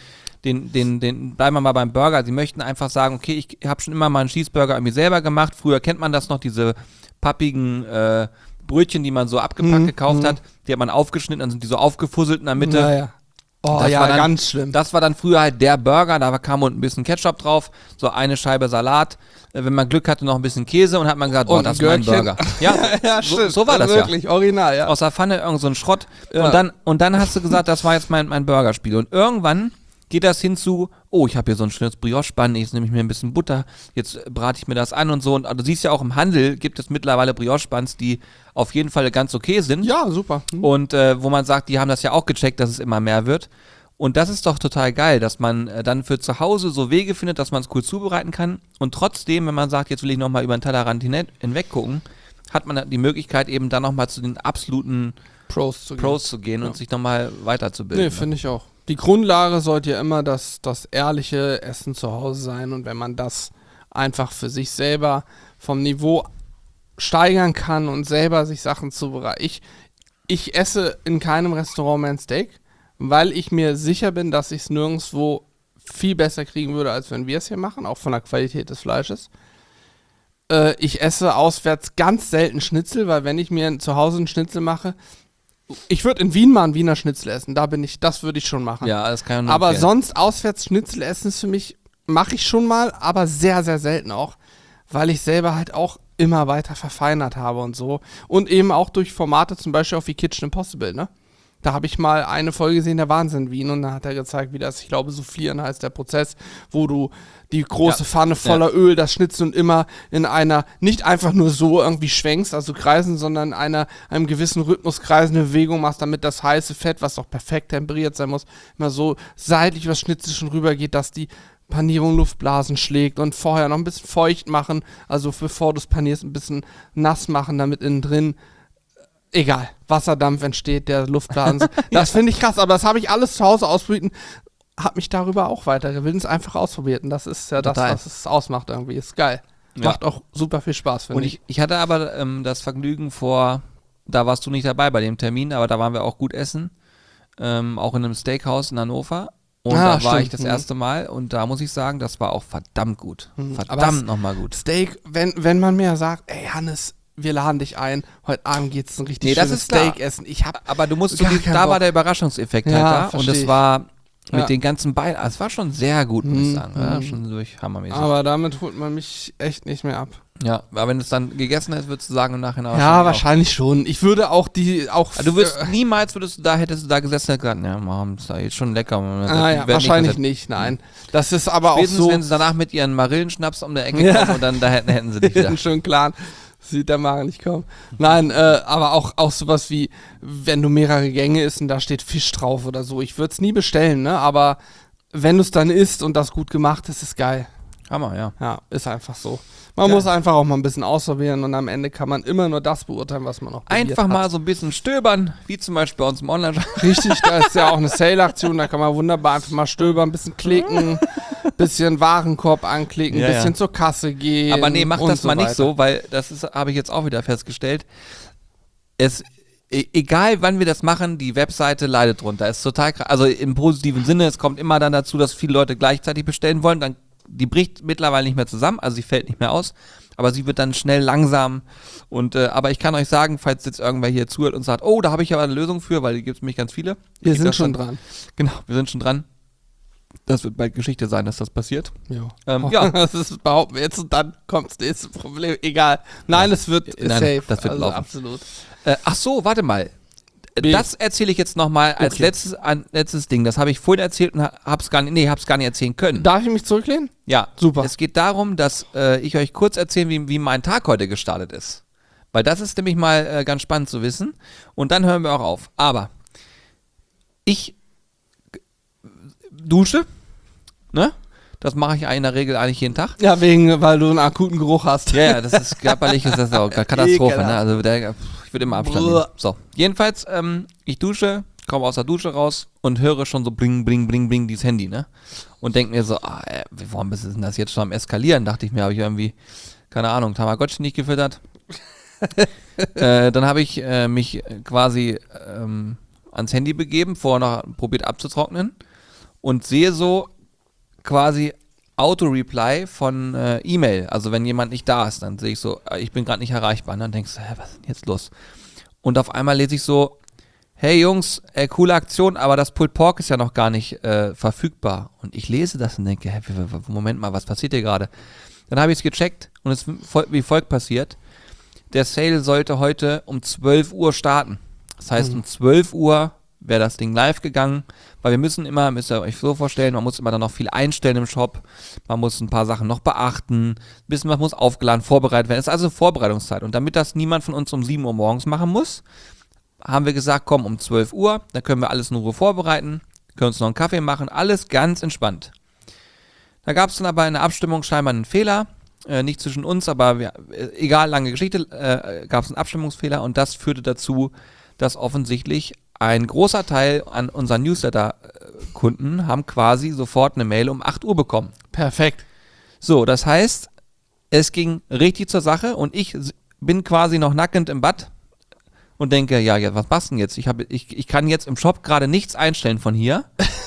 Speaker 2: den, den, den, bleiben wir mal beim Burger, sie möchten einfach sagen, okay, ich habe schon immer mal einen Cheeseburger irgendwie selber gemacht, früher kennt man das noch, diese pappigen äh, Brötchen, die man so abgepackt
Speaker 1: Mhm,
Speaker 2: gekauft
Speaker 1: mhm.
Speaker 2: hat, die hat man aufgeschnitten, dann sind die so aufgefusselt in der Mitte.
Speaker 1: Naja. Oh
Speaker 2: Das
Speaker 1: ja,
Speaker 2: war dann-
Speaker 1: ganz schlimm.
Speaker 2: Das war dann früher halt der Burger, da kam unten ein bisschen Ketchup drauf, so eine Scheibe Salat, äh, wenn man Glück hatte, noch ein bisschen Käse und hat man gesagt, boah,
Speaker 1: Und
Speaker 2: das
Speaker 1: ein
Speaker 2: ist mein
Speaker 1: Gürkchen.
Speaker 2: Burger. Ja,
Speaker 1: ja,
Speaker 2: so,
Speaker 1: stimmt.
Speaker 2: so war das
Speaker 1: Wirklich,
Speaker 2: ja.
Speaker 1: original, ja.
Speaker 2: Aus der Pfanne irgend so ein Schrott.
Speaker 1: Ja.
Speaker 2: Und, dann, und dann hast du gesagt, das war jetzt mein, mein Burgerspiel. Und irgendwann geht das hin zu, oh, ich habe hier so ein schönes Brioche-Bun, jetzt nehme ich mir ein bisschen Butter, jetzt brate ich mir das an und so. Und du siehst ja auch im Handel gibt es mittlerweile Brioche-Buns, die auf jeden Fall ganz okay sind.
Speaker 1: Ja, super. Hm.
Speaker 2: Und äh, wo man sagt, die haben das ja auch gecheckt, dass es immer mehr wird. Und das ist doch total geil, dass man äh, dann für zu Hause so Wege findet, dass man es cool zubereiten kann. Und trotzdem, wenn man sagt, jetzt will ich nochmal über den Tellerrand hinweg hinweg gucken, hat man die Möglichkeit eben dann nochmal zu den absoluten
Speaker 1: Pros zu gehen.
Speaker 2: Pros zu gehen
Speaker 1: Ja.
Speaker 2: und sich nochmal weiterzubilden.
Speaker 1: Nee, finde ich auch. Die Grundlage sollte ja immer das, das ehrliche Essen zu Hause sein. Und wenn man das einfach für sich selber vom Niveau steigern kann und selber sich Sachen zubereiten. Ich, ich esse in keinem Restaurant mehr ein Steak, weil ich mir sicher bin, dass ich es nirgendwo viel besser kriegen würde, als wenn wir es hier machen, auch von der Qualität des Fleisches. Äh, ich esse auswärts ganz selten Schnitzel, weil wenn ich mir zu Hause einen Schnitzel mache, ich würde in Wien mal einen Wiener Schnitzel essen, da bin ich, das würde ich schon machen.
Speaker 2: Ja, das kann ich nur
Speaker 1: Aber
Speaker 2: empfehlen.
Speaker 1: sonst auswärts Schnitzel essen ist für mich, mache ich schon mal, aber sehr, sehr selten auch, weil ich selber halt auch immer weiter verfeinert habe und so. Und eben auch durch Formate, zum Beispiel auch wie Kitchen Impossible, ne? Da habe ich mal eine Folge gesehen, der Wahnsinn Wien, und da hat er gezeigt, wie das, ich glaube, Soufflieren heißt der Prozess, wo du die große
Speaker 2: Ja.
Speaker 1: Pfanne voller Öl, das Schnitzel und immer in einer, nicht einfach nur so irgendwie schwenkst, also kreisen, sondern in einer, einem gewissen Rhythmus kreisende Bewegung machst, damit das heiße Fett, was doch perfekt temperiert sein muss, immer so seitlich über das Schnitzel schon rüber geht, dass die Panierung Luftblasen schlägt, und vorher noch ein bisschen feucht machen, also bevor du es panierst, ein bisschen nass machen, damit innen drin, egal, Wasserdampf entsteht, der Luftblasen. Das finde ich krass, aber das habe ich alles zu Hause ausprobiert, habe mich darüber auch weitergebildet, es einfach ausprobiert, und das ist ja das,
Speaker 2: Total.
Speaker 1: was es ausmacht irgendwie, ist geil.
Speaker 2: Ja.
Speaker 1: Macht auch super viel Spaß, finde
Speaker 2: Und
Speaker 1: ich.
Speaker 2: ich, ich hatte aber ähm, das Vergnügen vor, da warst du nicht dabei bei dem Termin, aber da waren wir auch gut essen, ähm, auch in einem Steakhouse in Hannover. Und
Speaker 1: Ah,
Speaker 2: da war
Speaker 1: stimmt.
Speaker 2: ich das
Speaker 1: Mhm.
Speaker 2: erste Mal, und da muss ich sagen, das war auch verdammt gut.
Speaker 1: Mhm. Aber es-
Speaker 2: Verdammt nochmal gut.
Speaker 1: Steak, wenn, wenn man mir sagt, ey Hannes, wir laden dich ein, heute Abend geht's ein richtig
Speaker 2: Nee, das
Speaker 1: schönes
Speaker 2: ist klar.
Speaker 1: Steak essen. Ich hab,
Speaker 2: Aber du musst, so
Speaker 1: Gar
Speaker 2: die,
Speaker 1: keinen
Speaker 2: da
Speaker 1: Bock.
Speaker 2: war der Überraschungseffekt
Speaker 1: Ja,
Speaker 2: halt da. Und
Speaker 1: versteh
Speaker 2: es
Speaker 1: ich.
Speaker 2: war mit
Speaker 1: Ja.
Speaker 2: den ganzen Beinen, es war schon sehr gut, muss ich
Speaker 1: Mhm.
Speaker 2: sagen. Ja,
Speaker 1: Mhm.
Speaker 2: schon durch hammermäßig.
Speaker 1: aber damit holt man mich echt nicht mehr ab.
Speaker 2: ja, aber wenn du es dann gegessen hast, würdest du sagen im Nachhinein
Speaker 1: Ja, wahrscheinlich schon. Ich würde auch die, auch...
Speaker 2: Also du würdest
Speaker 1: äh,
Speaker 2: niemals, würdest du da, hättest du da gesessen und gesagt, ja, Mann, das ist ja jetzt schon lecker.
Speaker 1: ah, ja, wahrscheinlich nicht, nein. Das ist aber auch
Speaker 2: Spätestens,
Speaker 1: so...
Speaker 2: wenn sie danach mit ihren Marillenschnaps um der Ecke
Speaker 1: Ja.
Speaker 2: kommen und dann da hätten, hätten sie dich wieder.
Speaker 1: schon klar. Sieht der Magen nicht kommen. Nein, äh, aber auch, auch sowas wie, wenn du mehrere Gänge isst und da steht Fisch drauf oder so. Ich würde es nie bestellen, ne? Aber wenn du es dann isst und das gut gemacht ist, ist geil.
Speaker 2: Hammer, ja.
Speaker 1: Ja, ist einfach so. Man
Speaker 2: Geil.
Speaker 1: muss einfach auch mal ein bisschen ausprobieren, und am Ende kann man immer nur das beurteilen, was man noch probiert
Speaker 2: Einfach
Speaker 1: hat.
Speaker 2: mal so ein bisschen stöbern, wie zum Beispiel bei uns im Online-Shop.
Speaker 1: Richtig, da ist ja auch eine Sale-Aktion, da kann man wunderbar einfach mal stöbern, ein bisschen klicken, bisschen Warenkorb anklicken,
Speaker 2: Ja,
Speaker 1: ein bisschen
Speaker 2: ja.
Speaker 1: zur Kasse gehen.
Speaker 2: Aber nee, mach
Speaker 1: und
Speaker 2: das
Speaker 1: so
Speaker 2: mal nicht
Speaker 1: weiter.
Speaker 2: so, weil das ist, habe ich jetzt auch wieder festgestellt. Es, e- egal wann wir das machen, die Webseite leidet drunter. Es ist total krass. Also im positiven Sinne, es kommt immer dann dazu, dass viele Leute gleichzeitig bestellen wollen. Dann, die bricht mittlerweile nicht mehr zusammen, also sie fällt nicht mehr aus. Aber sie wird dann schnell langsam. Und äh, aber ich kann euch sagen, falls jetzt irgendwer hier zuhört und sagt, oh, da habe ich aber eine Lösung für, weil die gibt es nämlich ganz viele.
Speaker 1: Wir
Speaker 2: Ich
Speaker 1: sind
Speaker 2: das
Speaker 1: schon
Speaker 2: dann-
Speaker 1: dran.
Speaker 2: Genau, wir sind schon dran. Das wird bald Geschichte sein, dass das passiert.
Speaker 1: Jo.
Speaker 2: Ähm, ja.
Speaker 1: Das ist behaupten wir jetzt, und dann kommt das nächste Problem. Egal. Nein, es wird
Speaker 2: Nein,
Speaker 1: safe.
Speaker 2: das wird
Speaker 1: also
Speaker 2: laufen.
Speaker 1: absolut.
Speaker 2: Äh, ach so, warte mal.
Speaker 1: B.
Speaker 2: Das erzähle ich jetzt nochmal als
Speaker 1: Okay.
Speaker 2: letztes, ein, letztes Ding. Das habe ich vorhin erzählt und ha- hab's gar nicht, nee, hab's gar nicht erzählen können.
Speaker 1: Darf ich mich zurücklehnen?
Speaker 2: ja,
Speaker 1: Super.
Speaker 2: Es geht darum, dass äh, ich euch kurz erzähle, wie, wie mein Tag heute gestartet ist. Weil das ist nämlich mal äh, ganz spannend zu wissen. Und dann hören wir auch auf. Aber ich g- dusche, ne? Das mache ich in der Regel eigentlich jeden Tag.
Speaker 1: Ja, wegen, weil du einen akuten Geruch hast.
Speaker 2: Ja, ja, das ist körperlich, ist das auch Katastrophe,
Speaker 1: Ekelhaft.
Speaker 2: ne? Also der, ich würde immer Abstand
Speaker 1: Brrr.
Speaker 2: nehmen. So, jedenfalls, ähm, ich dusche, komme aus der Dusche raus und höre schon so bling, bling, bling, bling dieses Handy, ne? Und denke mir so, ah, ey, warum ist denn das jetzt schon am Eskalieren? Dachte ich mir, habe ich irgendwie, keine Ahnung, Tamagotchi nicht gefüttert. äh, dann habe ich äh, mich quasi ähm, ans Handy begeben, vorher noch probiert abzutrocknen und sehe so quasi Auto-Reply von äh, E-Mail. Also wenn jemand nicht da ist, dann sehe ich so, äh, ich bin gerade nicht erreichbar. Und dann denkst du, hä, was ist denn jetzt los? Und auf einmal lese ich so, hey Jungs, äh, coole Aktion, aber das Pulled Pork ist ja noch gar nicht äh, verfügbar. Und ich lese das und denke, hä, Moment mal, was passiert hier gerade? Dann habe ich es gecheckt und es ist wie folgt passiert. Der Sale sollte heute um zwölf Uhr starten. Das heißt, mhm. um zwölf Uhr wäre das Ding live gegangen, weil wir müssen immer, müsst ihr euch so vorstellen, man muss immer dann noch viel einstellen im Shop, man muss ein paar Sachen noch beachten, ein bisschen was muss aufgeladen, vorbereitet werden. Es ist also Vorbereitungszeit. Und damit das niemand von uns um sieben Uhr morgens machen muss, haben wir gesagt, komm, um zwölf Uhr, dann können wir alles in Ruhe vorbereiten, können uns noch einen Kaffee machen, alles ganz entspannt. Da gab es dann aber in der Abstimmung scheinbar einen Fehler, äh, nicht zwischen uns, aber wir, äh, egal, lange Geschichte, äh, gab es einen Abstimmungsfehler und das führte dazu, dass offensichtlich ein großer Teil an unseren Newsletter-Kunden haben quasi sofort eine Mail um acht Uhr bekommen.
Speaker 1: Perfekt.
Speaker 2: So, das heißt, es ging richtig zur Sache und ich bin quasi noch nackend im Bad und denke, ja, ja, was machst du denn jetzt? Ich, hab, ich, ich kann jetzt im Shop gerade nichts einstellen von hier.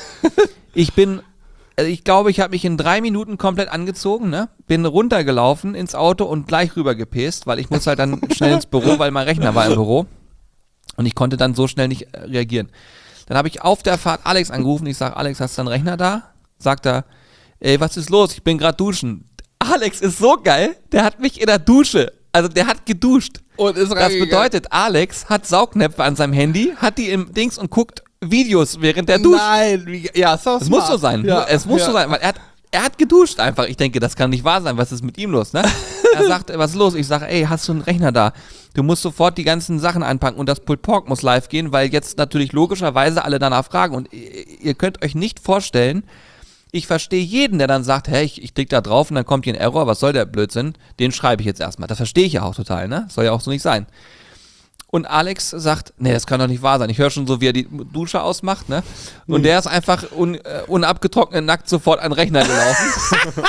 Speaker 2: Ich bin, also ich glaube, ich habe mich in drei Minuten komplett angezogen, ne? Bin runtergelaufen ins Auto und gleich rüber gepäst, weil ich muss halt dann schnell ins Büro, weil mein Rechner war im Büro. Und ich konnte dann so schnell nicht äh, reagieren. Dann habe ich auf der Fahrt Alex angerufen. Ich sage, Alex, hast du einen Rechner da? Sagt er, ey, was ist los? Ich bin gerade duschen. Alex ist so geil, der hat mich in der Dusche, also der hat geduscht.
Speaker 1: Und ist
Speaker 2: das bedeutet, Alex hat Saugnäpfe an seinem Handy, hat die im Dings und guckt Videos während der Dusche.
Speaker 1: Nein, wie, ja, so
Speaker 2: es muss so sein. Ja, es muss ja. so sein, weil er hat, er hat geduscht einfach. Ich denke, das kann nicht wahr sein. Was ist mit ihm los, ne? Er sagt, was ist los? Ich sage, ey, hast du einen Rechner da? Du musst sofort die ganzen Sachen anpacken und das Pulled Pork muss live gehen, weil jetzt natürlich logischerweise alle danach fragen. Und ihr könnt euch nicht vorstellen, ich verstehe jeden, der dann sagt, hey, ich, ich klicke da drauf und dann kommt hier ein Error, was soll der Blödsinn? Den schreibe ich jetzt erstmal. Das verstehe ich ja auch total, ne? Soll ja auch so nicht sein. Und Alex sagt, nee, das kann doch nicht wahr sein. Ich höre schon so, wie er die Dusche ausmacht, ne? Und mhm. der ist einfach un, äh, unabgetrocknet nackt sofort an den Rechner gelaufen.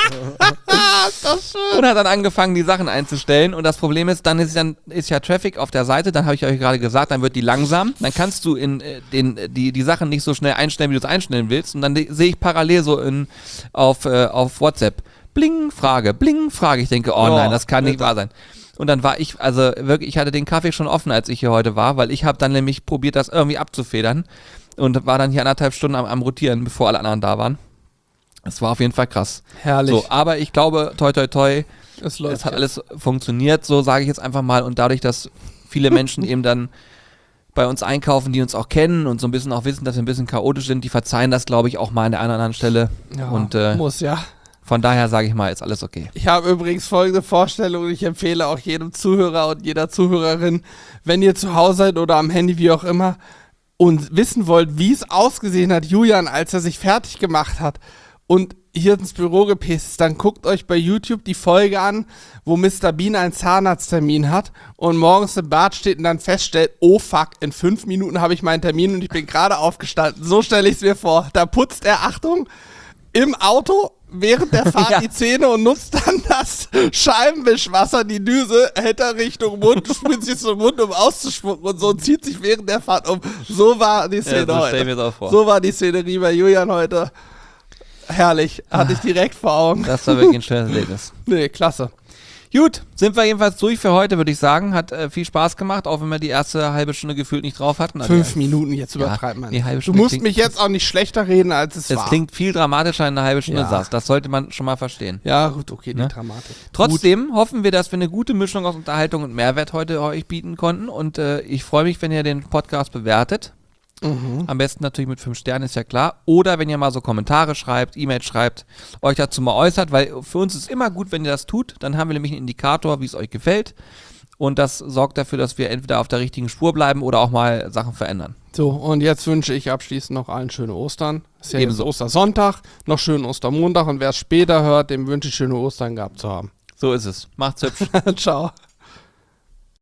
Speaker 2: Ist das schön. Und hat dann angefangen, die Sachen einzustellen. Und das Problem ist, dann ist, dann ist ja Traffic auf der Seite, dann habe ich euch gerade gesagt, dann wird die langsam. Dann kannst du in äh, den, die, die Sachen nicht so schnell einstellen, wie du es einstellen willst. Und dann sehe ich parallel so in, auf, äh, auf WhatsApp, bling, Frage, bling, Frage. Ich denke, oh, oh nein, das kann nicht wahr sein. Und dann war ich, also wirklich, ich hatte den Kaffee schon offen, als ich hier heute war, weil ich habe dann nämlich probiert, das irgendwie abzufedern und war dann hier anderthalb Stunden am, am Rotieren, bevor alle anderen da waren. Es war auf jeden Fall krass.
Speaker 1: Herrlich.
Speaker 2: So, aber ich glaube, toi toi toi,
Speaker 1: es, läuft,
Speaker 2: es hat
Speaker 1: ja.
Speaker 2: alles funktioniert, so sage ich jetzt einfach mal. Und dadurch, dass viele Menschen eben dann bei uns einkaufen, die uns auch kennen und so ein bisschen auch wissen, dass wir ein bisschen chaotisch sind, die verzeihen das, glaube ich, auch mal an der einen oder anderen Stelle.
Speaker 1: Ja,
Speaker 2: und, äh,
Speaker 1: muss ja.
Speaker 2: Von daher sage ich mal, ist alles okay.
Speaker 1: Ich habe übrigens folgende Vorstellung und ich empfehle auch jedem Zuhörer und jeder Zuhörerin, wenn ihr zu Hause seid oder am Handy, wie auch immer, und wissen wollt, wie es ausgesehen hat, Julian, als er sich fertig gemacht hat und hier ins Büro gepäst ist, dann guckt euch bei YouTube die Folge an, wo Mister Bean einen Zahnarzttermin hat und morgens im Bad steht und dann feststellt, oh fuck, in fünf Minuten habe ich meinen Termin und ich bin gerade aufgestanden. So stelle ich es mir vor. Da putzt er, Achtung, im Auto während der Fahrt ja. die Zähne und nutzt dann das Scheibenwischwasser, die Düse, hält er Richtung Mund, sprüht sich zum Mund, um auszuspucken und so und zieht sich während der Fahrt um. So war die Szene ja, so heute. Mir auch vor. So war die Szenerie bei Julian heute. Herrlich, hatte ich direkt vor Augen.
Speaker 2: Das war wirklich ein schönes Erlebnis.
Speaker 1: Nee, klasse.
Speaker 2: Gut, sind wir jedenfalls durch für heute, würde ich sagen. Hat äh, viel Spaß gemacht, auch wenn wir die erste halbe Stunde gefühlt nicht drauf hatten.
Speaker 1: Fünf also, Minuten, jetzt übertreibt man.
Speaker 2: Ja,
Speaker 1: du musst mich jetzt auch nicht schlechter reden, als es,
Speaker 2: es
Speaker 1: war.
Speaker 2: Es klingt viel dramatischer in einer halben Stunde
Speaker 1: ja.
Speaker 2: saß. Das sollte man schon mal verstehen.
Speaker 1: Ja, gut, okay, die
Speaker 2: ne?
Speaker 1: Dramatik.
Speaker 2: Trotzdem gut. hoffen wir, dass wir eine gute Mischung aus Unterhaltung und Mehrwert heute euch bieten konnten. Und äh, ich freue mich, wenn ihr den Podcast bewertet. Mhm. Am besten natürlich mit fünf Sternen, ist ja klar. Oder wenn ihr mal so Kommentare schreibt, E-Mails schreibt, euch dazu mal äußert, weil für uns ist es immer gut, wenn ihr das tut. Dann haben wir nämlich einen Indikator, wie es euch gefällt. Und das sorgt dafür, dass wir entweder auf der richtigen Spur bleiben oder auch mal Sachen verändern.
Speaker 1: So, und jetzt wünsche ich abschließend noch allen schöne Ostern. Ist ja jetzt Ostersonntag, noch schönen Ostermontag. Und wer es später hört, dem wünsche ich schöne Ostern gehabt zu haben.
Speaker 2: So ist es. Macht's hübsch.
Speaker 1: Ciao.